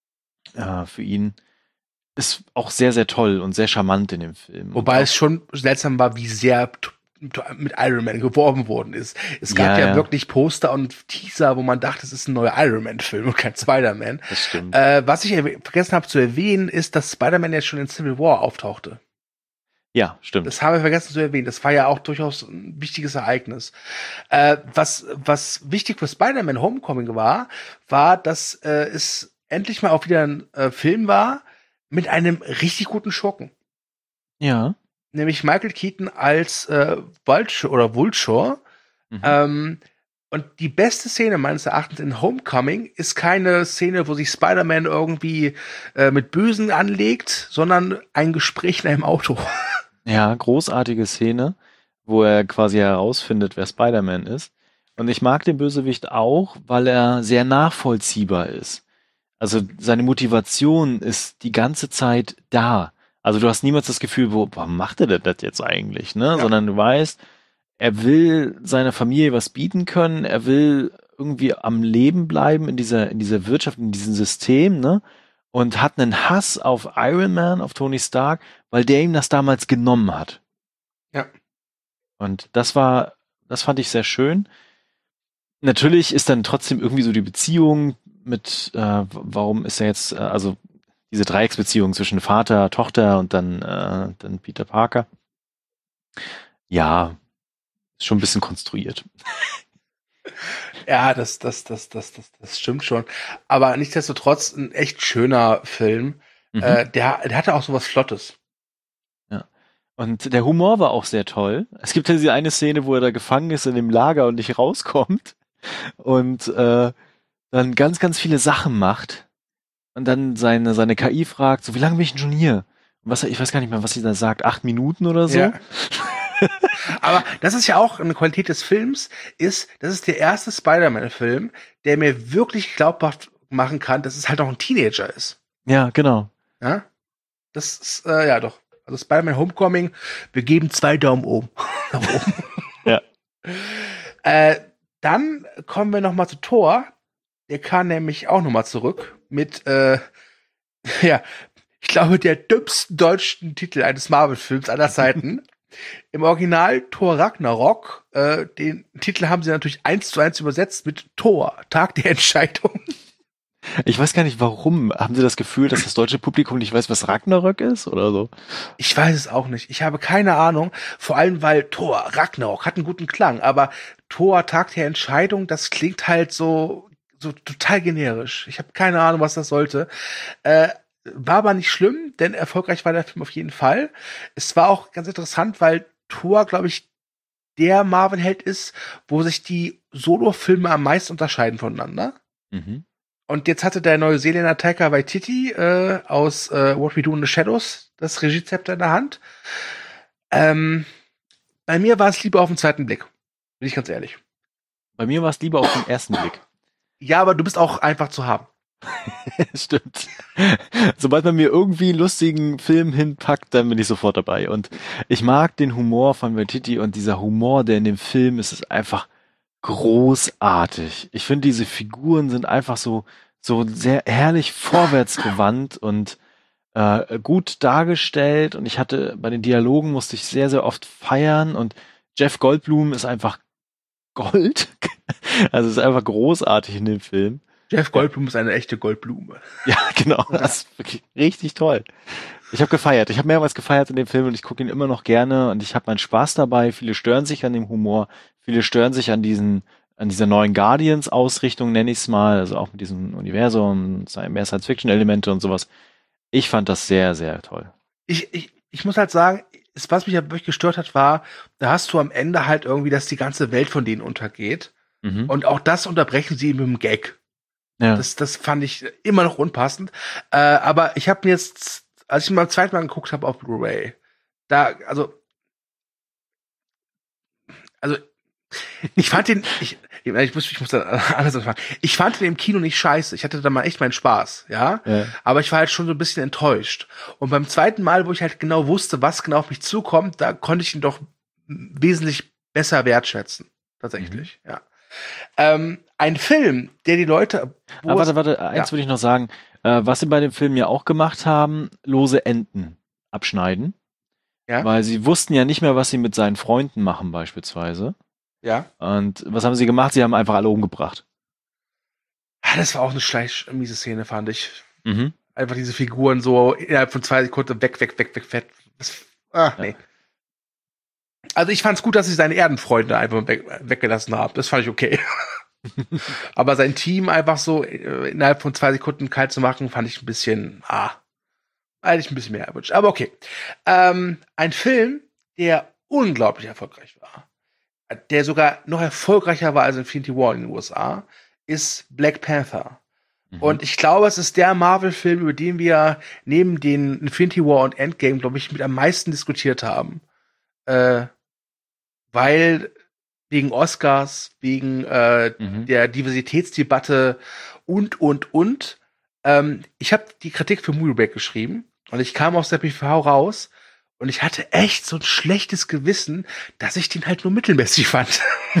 äh, für ihn ist auch sehr, sehr toll und sehr charmant in dem Film. Wobei und es schon seltsam war, wie sehr t- t- mit Iron Man geworben worden ist. Es gab Ja, ja, ja. wirklich Poster und Teaser, wo man dachte, es ist ein neuer Iron Man-Film und kein Spider-Man. Das stimmt. Äh, was ich erwäh- vergessen habe zu erwähnen, ist, dass Spider-Man jetzt schon in Civil War auftauchte. Ja, stimmt. Das haben wir vergessen zu erwähnen. Das war ja auch durchaus ein wichtiges Ereignis. Äh, was, was wichtig für Spider-Man Homecoming war, war, dass äh, es endlich mal auch wieder ein äh, Film war mit einem richtig guten Schurken. Ja. Nämlich Michael Keaton als äh, Vulture oder Vulture. Mhm. Ähm, und die beste Szene meines Erachtens in Homecoming ist keine Szene, wo sich Spider-Man irgendwie äh, mit Bösen anlegt, sondern ein Gespräch in einem Auto. Ja, großartige Szene, wo er quasi herausfindet, wer Spider-Man ist. Und ich mag den Bösewicht auch, weil er sehr nachvollziehbar ist. Also seine Motivation ist die ganze Zeit da. Also du hast niemals das Gefühl, wo, warum macht er denn das jetzt eigentlich, ne? Ja. Sondern du weißt, er will seiner Familie was bieten können, er will irgendwie am Leben bleiben in dieser, in dieser Wirtschaft, in diesem System, ne? Und hat einen Hass auf Iron Man, auf Tony Stark, weil der ihm das damals genommen hat. Ja. Und das war, das fand ich sehr schön. Natürlich ist dann trotzdem irgendwie so die Beziehung mit, äh, warum ist er jetzt, äh, also diese Dreiecksbeziehung zwischen Vater, Tochter und dann, äh, dann Peter Parker. Ja, ist schon ein bisschen konstruiert. Ja, das, das, das, das, das, das stimmt schon. Aber nichtsdestotrotz ein echt schöner Film. Mhm. Äh, der, der hatte auch sowas Flottes. Und der Humor war auch sehr toll. Es gibt ja diese eine Szene, wo er da gefangen ist in dem Lager und nicht rauskommt und äh, dann ganz, ganz viele Sachen macht und dann seine, seine K I fragt, so wie lange bin ich denn schon hier? Und was, ich weiß gar nicht mehr, was sie da sagt, acht Minuten oder so? Ja. Aber das ist ja auch eine Qualität des Films, ist, das ist der erste Spider-Man-Film, der mir wirklich glaubhaft machen kann, dass es halt auch ein Teenager ist. Ja, genau. Ja? Das ist, äh, ja doch. Also Spider-Man Homecoming, wir geben zwei Daumen oben. Nach oben. Ja. Äh, dann kommen wir noch mal zu Thor. Der kam nämlich auch noch mal zurück mit, äh, ja, ich glaube, der dümmsten deutschen Titel eines Marvel-Films aller Zeiten. Im Original Thor Ragnarok. Äh, den Titel haben sie natürlich eins zu eins übersetzt mit Thor, Tag der Entscheidung. Ich weiß gar nicht, warum. Haben Sie das Gefühl, dass das deutsche Publikum nicht weiß, was Ragnarök ist oder so? Ich weiß es auch nicht. Ich habe keine Ahnung. Vor allem, weil Thor, Ragnarok hat einen guten Klang. Aber Thor, Tag der Entscheidung, das klingt halt so, so total generisch. Ich habe keine Ahnung, was das sollte. Äh, war aber nicht schlimm, denn erfolgreich war der Film auf jeden Fall. Es war auch ganz interessant, weil Thor, glaube ich, der Marvel-Held ist, wo sich die Solo-Filme am meisten unterscheiden voneinander. Mhm. Und jetzt hatte der Neuseeländer Taika Waititi äh, aus äh, What We Do in the Shadows das Regiezepter in der Hand. Ähm, bei mir war es lieber auf den zweiten Blick. Bin ich ganz ehrlich. Bei mir war es lieber auf den ersten Blick. Ja, aber du bist auch einfach zu haben. Stimmt. Sobald man mir irgendwie einen lustigen Film hinpackt, dann bin ich sofort dabei. Und ich mag den Humor von Waititi und dieser Humor, der in dem Film ist, ist einfach großartig. Ich finde, diese Figuren sind einfach so, so sehr herrlich vorwärtsgewandt und äh, gut dargestellt. Und ich hatte, bei den Dialogen musste ich sehr, sehr oft feiern. Und Jeff Goldblum ist einfach Gold. Also ist einfach großartig in dem Film. Jeff Goldblum ist eine echte Goldblume. Ja, genau. Das ist wirklich richtig toll. Ich habe gefeiert. Ich habe mehrmals gefeiert in dem Film und ich gucke ihn immer noch gerne und ich habe meinen Spaß dabei. Viele stören sich an dem Humor. Viele stören sich an diesen, an dieser neuen Guardians-Ausrichtung, nenne ich es mal. Also auch mit diesem Universum, mehr Science-Fiction-Elemente und sowas. Ich fand das sehr, sehr toll. Ich, ich, ich muss halt sagen, es, was mich ja wirklich gestört hat, war, da hast du am Ende halt irgendwie, dass die ganze Welt von denen untergeht. Mhm. Und auch das unterbrechen sie mit einem Gag. Ja. Das, das fand ich immer noch unpassend. Äh, aber ich habe mir jetzt als ich ihn beim zweiten Mal geguckt habe auf Blu-ray, da, also, also, ich fand den, ich, ich muss, ich muss da anders sagen. Ich fand den im Kino nicht scheiße. Ich hatte da mal echt meinen Spaß, ja? Ja. Aber ich war halt schon so ein bisschen enttäuscht. Und beim zweiten Mal, wo ich halt genau wusste, was genau auf mich zukommt, da konnte ich ihn doch wesentlich besser wertschätzen. Tatsächlich, mhm. ja. Ähm, ein Film, der die Leute. Aber warte, warte, eins ja. würde ich noch sagen. Äh, was sie bei dem Film ja auch gemacht haben, lose Enden abschneiden. Ja. Weil sie wussten ja nicht mehr, was sie mit seinen Freunden machen, beispielsweise. Ja. Und was haben sie gemacht? Sie haben einfach alle umgebracht. Ja, das war auch eine schleich miese Szene, fand ich. Mhm. Einfach diese Figuren so innerhalb von zwei Sekunden weg, weg, weg, weg, fett. Das, ah, nee. Ja. Also ich fand's gut, dass sie seine Erdenfreunde einfach weg, weggelassen haben. Das fand ich okay. Aber sein Team einfach so innerhalb von zwei Sekunden kalt zu machen, fand ich ein bisschen, ah, eigentlich ein bisschen mehr erwünscht. Aber okay. Ähm, ein Film, der unglaublich erfolgreich war, der sogar noch erfolgreicher war als Infinity War in den U S A, ist Black Panther. Mhm. Und ich glaube, es ist der Marvel-Film, über den wir neben den Infinity War und Endgame, glaube ich, mit am meisten diskutiert haben. Äh, weil wegen Oscars, wegen äh, mhm. der Diversitätsdebatte und, und, und. Ähm, ich habe die Kritik für Movieback geschrieben und ich kam aus der P V raus und ich hatte echt so ein schlechtes Gewissen, dass ich den halt nur mittelmäßig fand.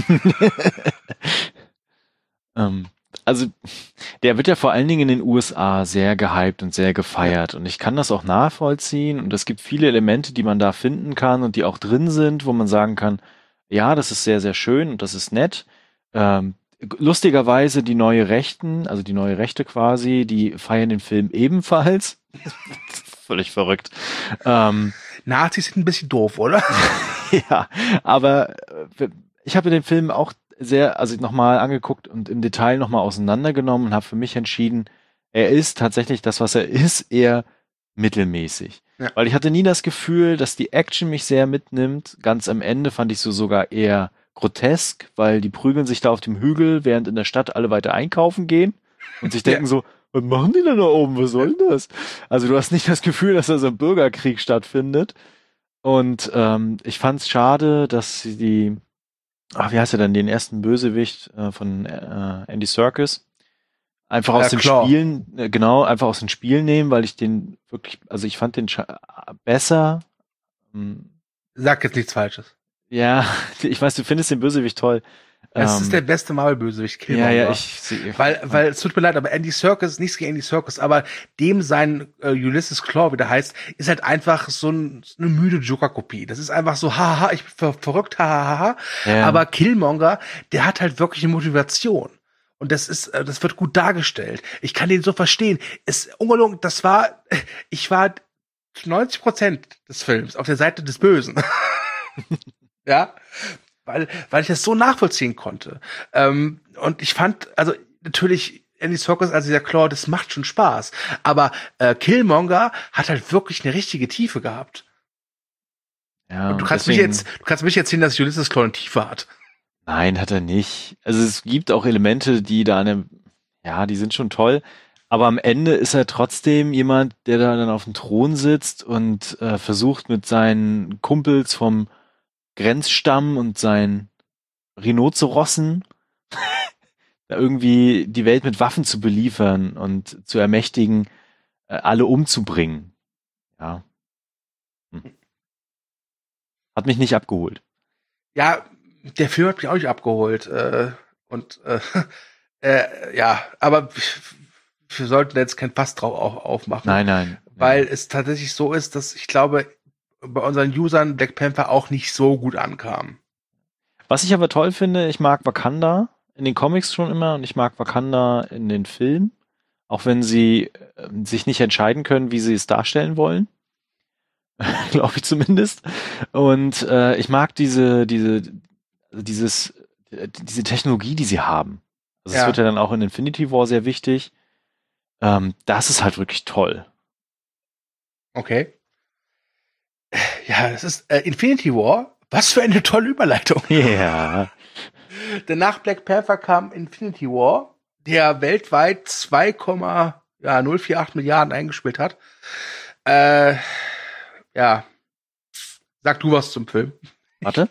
ähm, also der wird ja vor allen Dingen in den U S A sehr gehypt und sehr gefeiert. Ja. Und ich kann das auch nachvollziehen. Und es gibt viele Elemente, die man da finden kann und die auch drin sind, wo man sagen kann, ja, das ist sehr, sehr schön und das ist nett. Ähm, lustigerweise die neue Rechten, also die neue Rechte quasi, die feiern den Film ebenfalls. Völlig verrückt. Ähm, Nazis sind ein bisschen doof, oder? Ja, aber ich habe den Film auch sehr, also nochmal angeguckt und im Detail nochmal auseinandergenommen und habe für mich entschieden, er ist tatsächlich das, was er ist, eher mittelmäßig. Ja. Weil ich hatte nie das Gefühl, dass die Action mich sehr mitnimmt. Ganz am Ende fand ich so sogar eher grotesk, weil die prügeln sich da auf dem Hügel, während in der Stadt alle weiter einkaufen gehen und sich denken ja. so, was machen die denn da oben? Was soll denn das? Also du hast nicht das Gefühl, dass da so ein Bürgerkrieg stattfindet. Und ähm, ich fand es schade, dass sie die, ach, wie heißt er denn, den ersten Bösewicht äh, von äh, Andy Serkis einfach aus ja, den klar. Spielen, äh, genau, einfach aus den Spielen nehmen, weil ich den wirklich, also ich fand den scha- besser. Hm. Sag jetzt nichts Falsches. Ja, ich weiß, du findest den Bösewicht toll. Es ähm, ist der beste Marvel-Bösewicht, Killmonger. Ja, ja, ich sehe. Weil, weil, es tut mir leid, aber Andy Serkis, nichts gegen Andy Serkis, aber dem sein äh, Ulysses Claw, wie der heißt, ist halt einfach so ein, eine müde Joker-Kopie. Das ist einfach so, haha, ich bin ver verrückt, hahaha. Ja. Aber Killmonger, der hat halt wirklich eine Motivation. Und das ist, äh, das wird gut dargestellt. Ich kann den so verstehen. Es, ungelogen, das war, ich war neunzig Prozent des Films auf der Seite des Bösen. Ja. Weil, weil ich das so nachvollziehen konnte. Ähm, und ich fand, also natürlich, Andy Serkis als dieser Claw, das macht schon Spaß. Aber äh, Killmonger hat halt wirklich eine richtige Tiefe gehabt. Ja, und du kannst deswegen, mich jetzt, du kannst mich erzählen, dass Ulysses Claw eine Tiefe hat. Nein, hat er nicht. Also es gibt auch Elemente, die da eine, ja, die sind schon toll. Aber am Ende ist er trotzdem jemand, der da dann auf dem Thron sitzt und äh, versucht mit seinen Kumpels vom Grenzstamm und seinen Rhinozerossen da irgendwie die Welt mit Waffen zu beliefern und zu ermächtigen, äh, alle umzubringen. Ja. Hm. Hat mich nicht abgeholt. Ja, der Film hat mich auch nicht abgeholt. Äh, und äh, äh, ja, aber wir sollten jetzt kein Fass drauf aufmachen. Nein, nein. Weil nein. es tatsächlich so ist, dass ich glaube, bei unseren Usern Black Panther auch nicht so gut ankam. Was ich aber toll finde, ich mag Wakanda in den Comics schon immer und ich mag Wakanda in den Filmen, auch wenn sie äh, sich nicht entscheiden können, wie sie es darstellen wollen. Glaube ich zumindest. Und äh, ich mag diese, diese, dieses, diese Technologie, die sie haben. Also es ja. wird ja dann auch in Infinity War sehr wichtig. Ähm, das ist halt wirklich toll. Okay. Ja, das ist äh, Infinity War. Was für eine tolle Überleitung. Ja. Denn nach Black Panther kam Infinity War, der weltweit zwei Komma null vier acht Milliarden eingespielt hat. Äh, ja. Sag du was zum Film. Warte.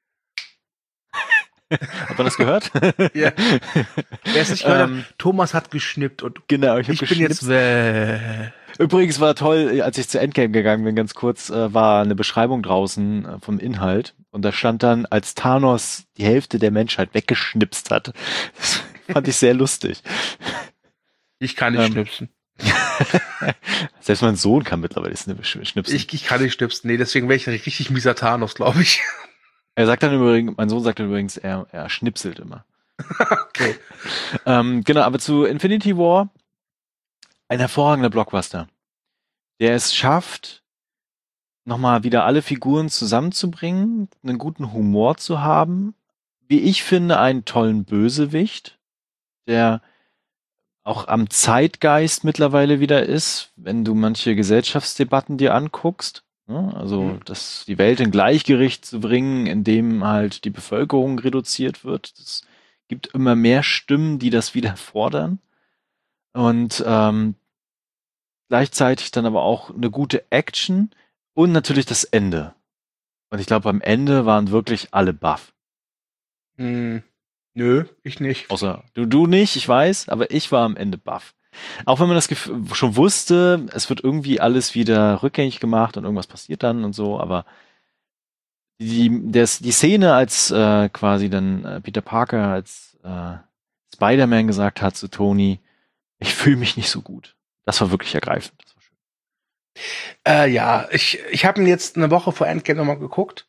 Hat man das gehört? Ja. Wer es nicht gehört hat, Thomas hat geschnippt und genau, ich, ich bin jetzt äh, Übrigens war toll, als ich zu Endgame gegangen bin, ganz kurz, äh, war eine Beschreibung draußen äh, vom Inhalt und da stand dann, als Thanos die Hälfte der Menschheit weggeschnipst hat. Das fand ich sehr lustig. Ich kann nicht ähm, schnipsen. Selbst mein Sohn kann mittlerweile schnipsen. Ich, ich kann nicht schnipsen, nee, deswegen wäre ich ein richtig mieser Thanos, glaube ich. Er sagt dann übrigens, mein Sohn sagt dann übrigens, er, er schnipselt immer. Okay. ähm, genau, aber zu Infinity War, ein hervorragender Blockbuster, der es schafft, nochmal wieder alle Figuren zusammenzubringen, einen guten Humor zu haben, wie ich finde, einen tollen Bösewicht, der auch am Zeitgeist mittlerweile wieder ist, wenn du manche Gesellschaftsdebatten dir anguckst. Ne? Also, mhm. das, die Welt in Gleichgewicht zu bringen, indem halt die Bevölkerung reduziert wird. Es gibt immer mehr Stimmen, die das wieder fordern. Und ähm, gleichzeitig dann aber auch eine gute Action und natürlich das Ende. Und ich glaube, am Ende waren wirklich alle baff. Hm. Nö, ich nicht. Außer du, du nicht, ich weiß, aber ich war am Ende baff. Auch wenn man das Gefühl, schon wusste, es wird irgendwie alles wieder rückgängig gemacht und irgendwas passiert dann und so, aber die, das, die Szene, als äh, quasi dann äh, Peter Parker als äh, Spider-Man gesagt hat zu Tony, ich fühle mich nicht so gut. Das war wirklich ergreifend. Das war schön. Äh, ja, ich, ich habe ihn jetzt eine Woche vor Endgame nochmal geguckt.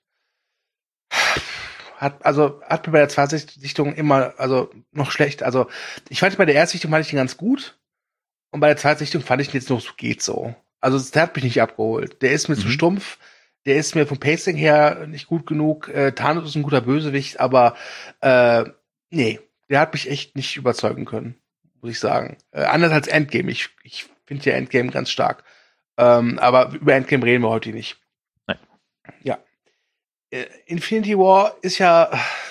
Hat, also, hat mir bei der Zweitsichtung immer, also, noch schlecht. Also, ich fand bei der Erstsichtung fand ich ihn ganz gut. Und bei der Zweitsichtung fand ich ihn jetzt noch so geht so. Also, der hat mich nicht abgeholt. Der ist mir mhm. zu stumpf. Der ist mir vom Pacing her nicht gut genug. Äh, Thanos ist ein guter Bösewicht, aber, äh, nee. Der hat mich echt nicht überzeugen können, muss ich sagen. Äh, anders als Endgame. Ich, ich finde ja Endgame ganz stark. Ähm, aber über Endgame reden wir heute nicht. Nein. Ja. Infinity War ist ja,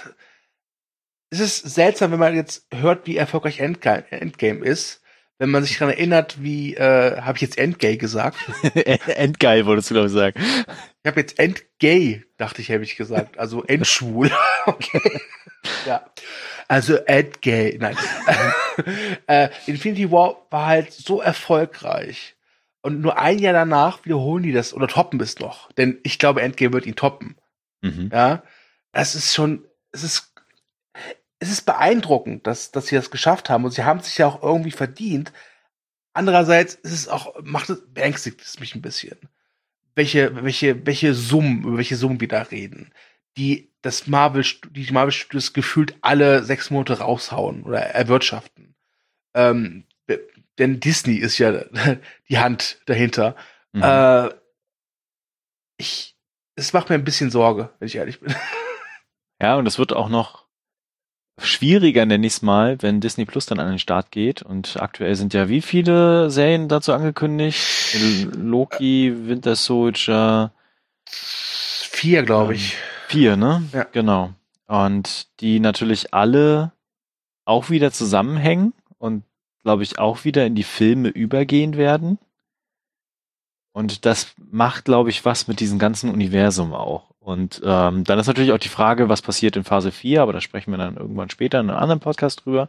es ist seltsam, wenn man jetzt hört, wie erfolgreich Endgame, Endgame ist. Wenn man sich daran erinnert, wie, äh, habe ich jetzt Endgay gesagt? Endgeil, wolltest du, glaube ich, sagen. Ich habe jetzt Endgay, dachte ich, habe ich gesagt. Also Endschwul. Okay. Ja. Also Endgay, nein. äh, Infinity War war halt so erfolgreich. Und nur ein Jahr danach wiederholen die das oder toppen es noch. Denn ich glaube, Endgame wird ihn toppen. Mhm. Ja, das ist schon, es ist, es ist beeindruckend, dass, dass sie das geschafft haben und sie haben sich ja auch irgendwie verdient. Andererseits ist es auch, macht es, beängstigt es mich ein bisschen. Welche, welche, welche Summen, über welche Summen wir da reden, die das Marvel, die Marvel Studios gefühlt alle sechs Monate raushauen oder erwirtschaften. Ähm, denn Disney ist ja die Hand dahinter. Mhm. Äh, ich, Es macht mir ein bisschen Sorge, wenn ich ehrlich bin. Ja, und es wird auch noch schwieriger, nenne ich es mal, wenn Disney Plus dann an den Start geht. Und aktuell sind ja wie viele Serien dazu angekündigt? Loki, Winter Soldier. Vier, glaube ich. Ähm, vier, ne? Ja. Genau. Und die natürlich alle auch wieder zusammenhängen und, glaube ich, auch wieder in die Filme übergehen werden. Und das macht, glaube ich, was mit diesem ganzen Universum auch. Und ähm, dann ist natürlich auch die Frage, was passiert in Phase vier, aber da sprechen wir dann irgendwann später in einem anderen Podcast drüber.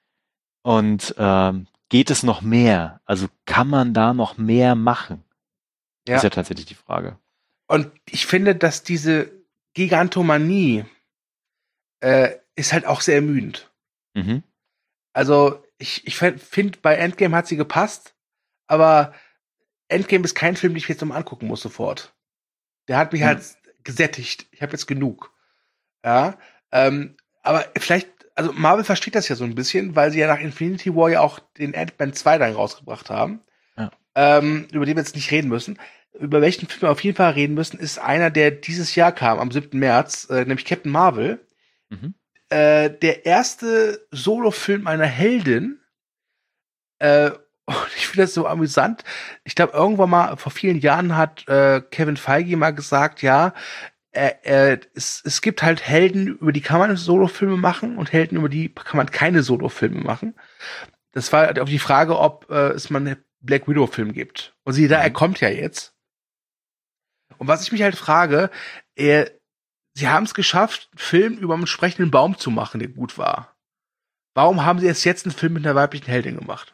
Und ähm, geht es noch mehr? Also kann man da noch mehr machen? Ja. Ist ja tatsächlich die Frage. Und ich finde, dass diese Gigantomanie äh, ist halt auch sehr ermüdend. Mhm. Also ich, ich finde, bei Endgame hat sie gepasst, aber Endgame ist kein Film, den ich jetzt nochmal angucken muss sofort. Der hat mich hm. halt gesättigt. Ich habe jetzt genug. Ja, ähm, aber vielleicht, also Marvel versteht das ja so ein bisschen, weil sie ja nach Infinity War ja auch den Ant-Man zwei dann rausgebracht haben. Ja. Ähm, über den wir jetzt nicht reden müssen. Über welchen Film wir auf jeden Fall reden müssen, ist einer, der dieses Jahr kam, am siebten März, äh, nämlich Captain Marvel. Mhm. Äh, der erste Solo-Film einer Heldin. Äh, Und ich finde das so amüsant. Ich glaube, irgendwann mal, vor vielen Jahren hat äh, Kevin Feige mal gesagt, ja, äh, äh, es, es gibt halt Helden, über die kann man Solo-Filme machen und Helden, über die kann man keine Solo-Filme machen. Das war auf die Frage, ob äh, es man Black Widow-Film gibt. Und siehe da, Mhm. er kommt ja jetzt. Und was ich mich halt frage, er, sie haben es geschafft, einen Film über einen sprechenden Baum zu machen, der gut war. Warum haben sie erst jetzt einen Film mit einer weiblichen Heldin gemacht?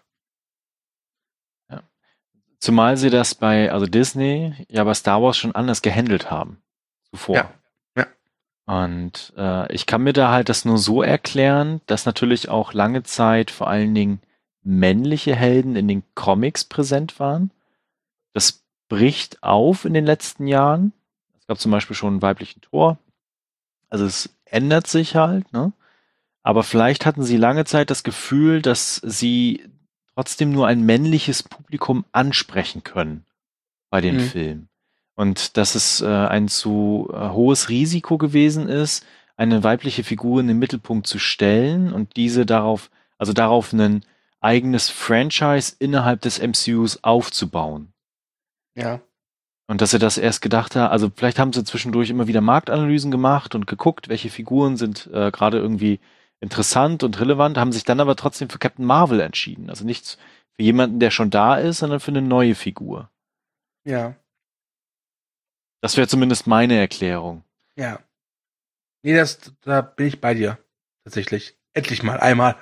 Zumal sie das bei, also Disney, ja bei Star Wars schon anders gehandelt haben. Zuvor. Ja. Ja. Und äh, ich kann mir da halt das nur so erklären, dass natürlich auch lange Zeit vor allen Dingen männliche Helden in den Comics präsent waren. Das bricht auf in den letzten Jahren. Es gab zum Beispiel schon einen weiblichen Thor. Also es ändert sich halt, ne? Aber vielleicht hatten sie lange Zeit das Gefühl, dass sie trotzdem nur ein männliches Publikum ansprechen können bei den Mhm. Filmen. Und dass es äh, ein zu äh, hohes Risiko gewesen ist, eine weibliche Figur in den Mittelpunkt zu stellen und diese darauf, also darauf ein eigenes Franchise innerhalb des M C Us aufzubauen. Ja. Und dass sie das erst gedacht haben, also vielleicht haben sie zwischendurch immer wieder Marktanalysen gemacht und geguckt, welche Figuren sind äh, gerade irgendwie interessant und relevant, haben sich dann aber trotzdem für Captain Marvel entschieden. Also nichts für jemanden, der schon da ist, sondern für eine neue Figur. Ja. Das wäre zumindest meine Erklärung. Ja. Nee, das, da bin ich bei dir. Tatsächlich. Endlich mal. Einmal.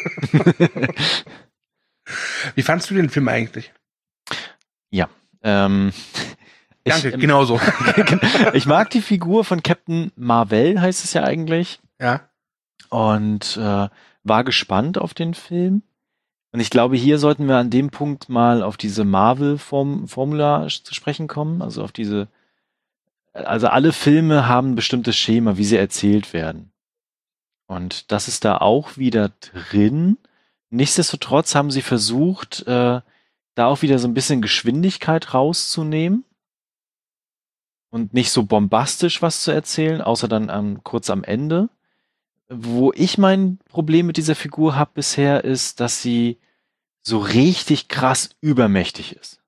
Wie fandst du den Film eigentlich? Ja. Ähm, Danke, ich, ähm, genauso. ich mag die Figur von Captain Marvel, heißt es ja eigentlich. Ja. Und äh, war gespannt auf den Film. Und ich glaube, hier sollten wir an dem Punkt mal auf diese Marvel-Formula zu sprechen kommen. Also auf diese, also alle Filme haben ein bestimmtes Schema, wie sie erzählt werden. Und das ist da auch wieder drin. Nichtsdestotrotz haben sie versucht, äh, da auch wieder so ein bisschen Geschwindigkeit rauszunehmen und nicht so bombastisch was zu erzählen, außer dann ähm, kurz am Ende. Wo ich mein Problem mit dieser Figur habe bisher, ist, dass sie so richtig krass übermächtig ist.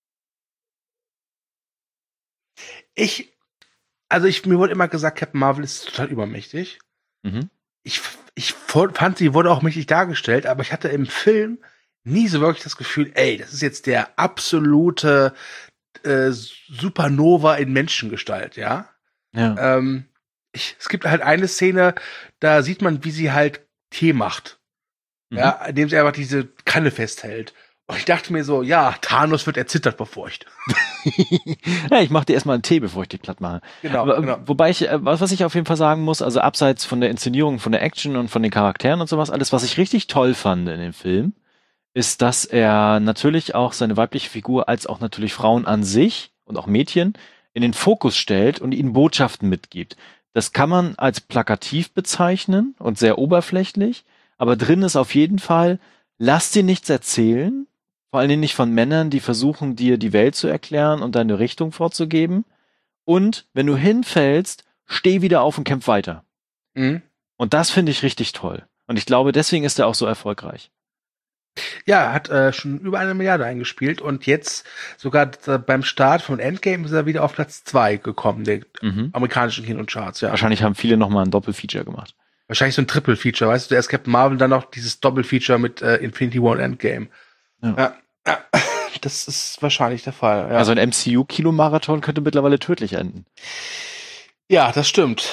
Ich, also ich, mir wurde immer gesagt, Captain Marvel ist total übermächtig. Mhm. Ich, ich fand, sie wurde auch mächtig dargestellt, aber ich hatte im Film nie so wirklich das Gefühl, ey, das ist jetzt der absolute äh, Supernova in Menschengestalt, ja. Ja. Ähm, ich, es gibt halt eine Szene, da sieht man, wie sie halt Tee macht. Mhm. Ja, indem sie einfach diese Kanne festhält. Und ich dachte mir so, ja, Thanos wird erzittert vor Furcht. Ja, ich mache dir erstmal einen Tee, bevor ich dich platt mache. Genau, Aber, genau. Wobei ich, äh, was was ich auf jeden Fall sagen muss, also abseits von der Inszenierung, von der Action und von den Charakteren und sowas, alles, was ich richtig toll fand in dem Film, ist, dass er natürlich auch seine weibliche Figur als auch natürlich Frauen an sich und auch Mädchen in den Fokus stellt und ihnen Botschaften mitgibt. Das kann man als plakativ bezeichnen und sehr oberflächlich, aber drin ist auf jeden Fall, lass dir nichts erzählen, vor allen Dingen nicht von Männern, die versuchen, dir die Welt zu erklären und deine Richtung vorzugeben. Und wenn du hinfällst, steh wieder auf und kämpf weiter. Mhm. Und das finde ich richtig toll. Und ich glaube, deswegen ist er auch so erfolgreich. Ja, hat äh, schon über eine Milliarde eingespielt und jetzt sogar äh, beim Start von Endgame ist er wieder auf Platz zwei gekommen, der Mhm. amerikanischen Kinocharts, ja. Wahrscheinlich haben viele nochmal ein Doppelfeature gemacht. Wahrscheinlich so ein Triple-Feature, weißt du, erst Captain Marvel, dann noch dieses Doppelfeature mit äh, Infinity War und Endgame. Ja. Ja, ja, das ist wahrscheinlich der Fall. Ja, Also ein M C U-Kilomarathon könnte mittlerweile tödlich enden. ja, das stimmt.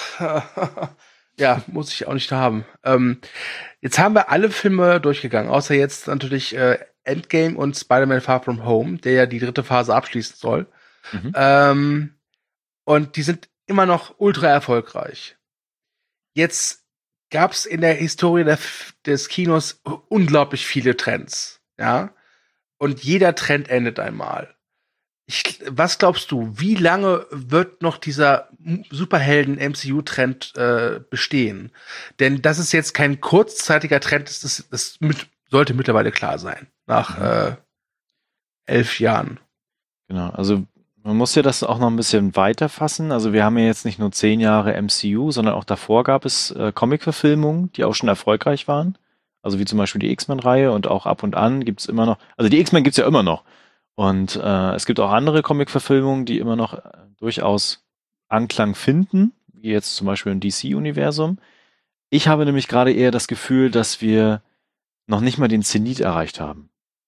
Ja, muss ich auch nicht haben. Ähm, jetzt haben wir alle Filme durchgegangen, außer jetzt natürlich äh, Endgame und Spider-Man Far From Home, der ja die dritte Phase abschließen soll. Mhm. Ähm, und die sind immer noch ultra erfolgreich. Jetzt gab's in der Historie der, des Kinos unglaublich viele Trends, ja. Und jeder Trend endet einmal. Ich, was glaubst du, wie lange wird noch dieser Superhelden-M C U-Trend äh, bestehen? Denn das ist jetzt kein kurzzeitiger Trend, das, das, das mit, sollte mittlerweile klar sein, nach Mhm. äh, elf Jahren. Genau, also man muss ja das auch noch ein bisschen weiter fassen. Also wir haben ja jetzt nicht nur zehn Jahre M C U, sondern auch davor gab es äh, Comic-Verfilmungen, die auch schon erfolgreich waren. Also wie zum Beispiel die X-Men-Reihe und auch ab und an gibt's immer noch, also die X-Men gibt's ja immer noch. Und äh, es gibt auch andere Comic-Verfilmungen, die immer noch äh, durchaus Anklang finden, wie jetzt zum Beispiel im D C-Universum. Ich habe nämlich gerade eher das Gefühl, dass wir noch nicht mal den Zenit erreicht haben.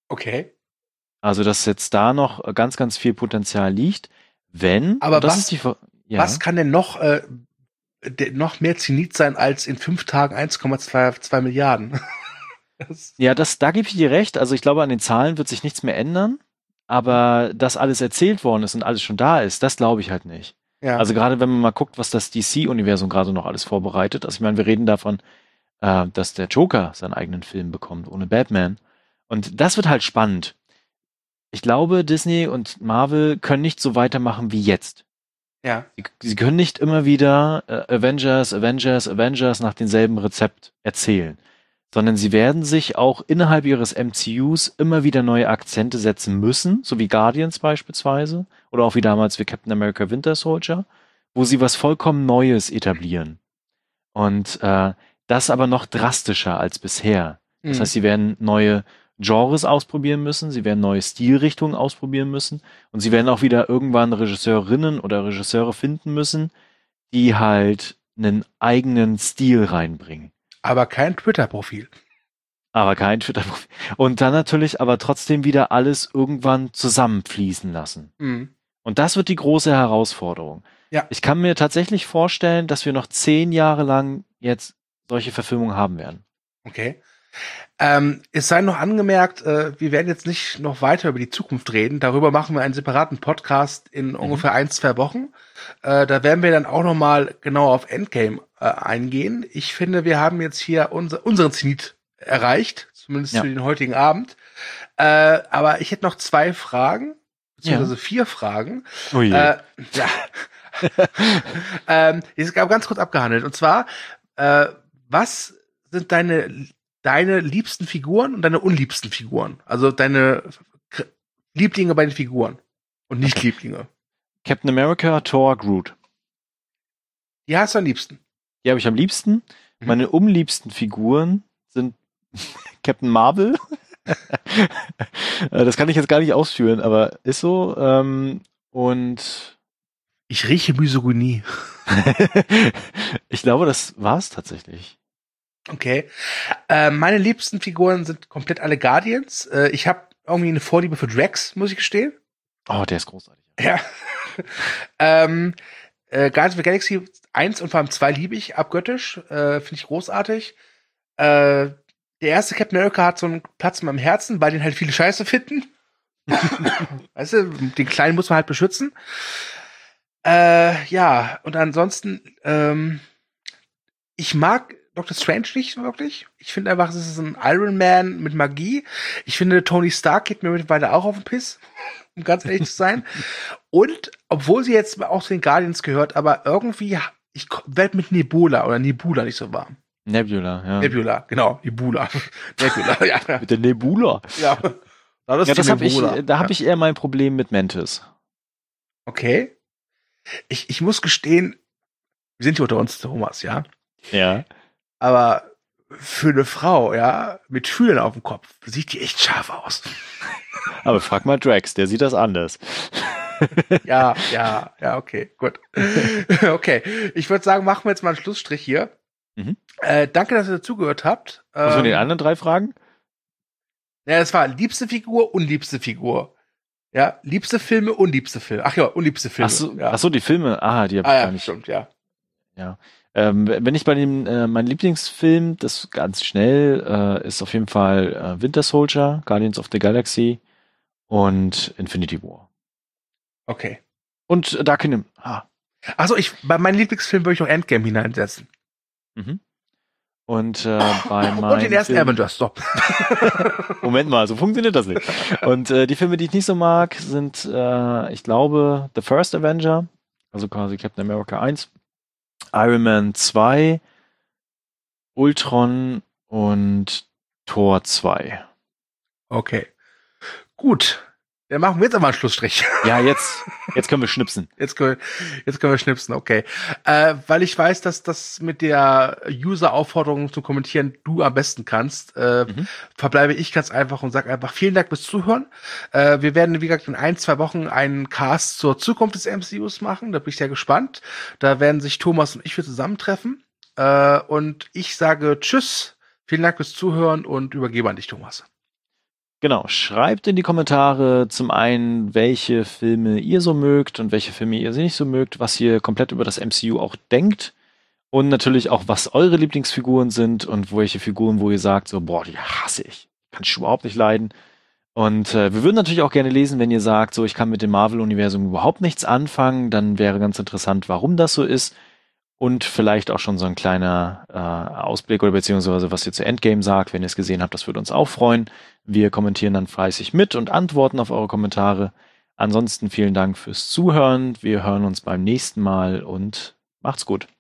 Okay. Also, dass jetzt da noch ganz, ganz viel Potenzial liegt, wenn, Aber das was, ist die, ja. was kann denn noch, äh, noch mehr Zenit sein als in fünf Tagen eins Komma zwei Milliarden? das ja, das, da gebe ich dir recht. Also ich glaube, an den Zahlen wird sich nichts mehr ändern. Aber dass alles erzählt worden ist und alles schon da ist, das glaube ich halt nicht. Ja. Also gerade wenn man mal guckt, was das D C-Universum gerade noch alles vorbereitet. Also ich meine, wir reden davon, äh, dass der Joker seinen eigenen Film bekommt, ohne Batman. Und das wird halt spannend. Ich glaube, Disney und Marvel können nicht so weitermachen wie jetzt. Ja. Sie, sie können nicht immer wieder äh, Avengers, Avengers, Avengers nach demselben Rezept erzählen. Sondern sie werden sich auch innerhalb ihres M C Us immer wieder neue Akzente setzen müssen, so wie Guardians beispielsweise, oder auch wie damals wie Captain America Winter Soldier, wo sie was vollkommen Neues etablieren. Und äh, das aber noch drastischer als bisher. Das mhm. heißt, sie werden neue Genres ausprobieren müssen, sie werden neue Stilrichtungen ausprobieren müssen und sie werden auch wieder irgendwann Regisseurinnen oder Regisseure finden müssen, die halt einen eigenen Stil reinbringen. Aber kein Twitter-Profil. Aber kein Twitter-Profil. Und dann natürlich aber trotzdem wieder alles irgendwann zusammenfließen lassen. Mhm. Und das wird die große Herausforderung. Ja. Ich kann mir tatsächlich vorstellen, dass wir noch zehn Jahre lang jetzt solche Verfilmungen haben werden. Okay. Ähm, es sei noch angemerkt, äh, wir werden jetzt nicht noch weiter über die Zukunft reden. Darüber machen wir einen separaten Podcast in mhm. ungefähr ein, zwei Wochen. Äh, da werden wir dann auch noch mal genau auf Endgame äh, eingehen. Ich finde, wir haben jetzt hier unser, unseren Zenit erreicht, zumindest ja. für den heutigen Abend. Äh, aber ich hätte noch zwei Fragen, beziehungsweise ja. vier Fragen. Oh je. Äh, ja. ähm, die ist ganz kurz abgehandelt. Und zwar, äh, was sind deine deine liebsten Figuren und deine unliebsten Figuren? Also deine Lieblinge bei den Figuren und nicht okay. Lieblinge. Captain America, Thor, Groot. Die hast du am liebsten? Die habe ich am liebsten. Mhm. Meine unliebsten Figuren sind Captain Marvel. Das kann ich jetzt gar nicht ausführen, aber ist so. Ähm, und ich rieche Misogynie. Ich glaube, das war's tatsächlich. Okay. Äh, meine liebsten Figuren sind komplett alle Guardians. Äh, ich habe irgendwie eine Vorliebe für Drax, muss ich gestehen. Oh, der ist großartig. Ja. ähm, äh, Guardians of the Galaxy eins und vor allem zwei liebe ich abgöttisch. Äh, Finde ich großartig. Äh, der erste Captain America hat so einen Platz in meinem Herzen, weil den halt viele Scheiße finden. Weißt du, den Kleinen muss man halt beschützen. Äh, ja, und ansonsten, ähm, ich mag Doctor Strange nicht wirklich. Ich finde einfach, es ist ein Iron Man mit Magie. Ich finde, Tony Stark geht mir mittlerweile auch auf den Piss, um ganz ehrlich zu sein. Und, obwohl sie jetzt auch zu den Guardians gehört, aber irgendwie, ich werde mit Nebula oder Nebula nicht so warm. Nebula, ja. Nebula, genau, Nebula. Nebula, ja. Mit der Nebula. Ja, das, ja, das habe ich, da habe ich eher mein Problem mit Mantis. Okay. Ich, ich muss gestehen, wir sind hier unter uns, Thomas, ja? Ja. Aber für eine Frau, ja, mit Fühlen auf dem Kopf, sieht die echt scharf aus. Aber frag mal Drax, der sieht das anders. Ja, ja, ja, okay, gut. Okay, ich würde sagen, machen wir jetzt mal einen Schlussstrich hier. Mhm. Äh, danke, dass ihr dazugehört habt. Was ähm, die anderen drei Fragen? Ja, das war liebste Figur, unliebste Figur. Ja, liebste Filme, unliebste Filme. Ach ja, unliebste Filme. Ach so, ja. ach so die Filme. Ah, die habe ah, ich ja, gar nicht. Stimmt, ja. Ja. Ähm, wenn ich bei dem, äh, mein Lieblingsfilm, das ganz schnell, äh, ist auf jeden Fall äh, Winter Soldier, Guardians of the Galaxy und Infinity War. Okay. Und äh, Dark Kingdom. Ah. Also ich, bei meinem Lieblingsfilm würde ich noch Endgame hineinsetzen. Mhm. Und äh, bei meinem Und den ersten Film Avengers, stopp. Moment mal, so funktioniert das nicht. Und äh, die Filme, die ich nicht so mag, sind, äh, ich glaube, The First Avenger, also quasi Captain America eins, Iron Man zwei, Ultron und Thor zwei. Okay. Gut. Dann machen wir jetzt aber einen Schlussstrich. Ja, jetzt, jetzt können wir schnipsen. Jetzt können, jetzt können wir schnipsen, okay. Äh, weil ich weiß, dass das mit der User-Aufforderung zu kommentieren du am besten kannst, äh, mhm. verbleibe ich ganz einfach und sage einfach vielen Dank fürs Zuhören. Äh, wir werden, wie gesagt, in ein, zwei Wochen einen Cast zur Zukunft des M C Us machen. Da bin ich sehr gespannt. Da werden sich Thomas und ich für zusammentreffen. Äh, und ich sage Tschüss, vielen Dank fürs Zuhören und übergebe an dich, Thomas. Genau, schreibt in die Kommentare zum einen, welche Filme ihr so mögt und welche Filme ihr nicht so mögt, was ihr komplett über das M C U auch denkt und natürlich auch, was eure Lieblingsfiguren sind und welche Figuren, wo ihr sagt, so, boah, die hasse ich, kann ich überhaupt nicht leiden. Und äh, wir würden natürlich auch gerne lesen, wenn ihr sagt, so, ich kann mit dem Marvel-Universum überhaupt nichts anfangen, dann wäre ganz interessant, warum das so ist. Und vielleicht auch schon so ein kleiner äh, Ausblick oder beziehungsweise was ihr zu Endgame sagt, wenn ihr es gesehen habt, das würde uns auch freuen. Wir kommentieren dann fleißig mit und antworten auf eure Kommentare. Ansonsten vielen Dank fürs Zuhören. Wir hören uns beim nächsten Mal und macht's gut.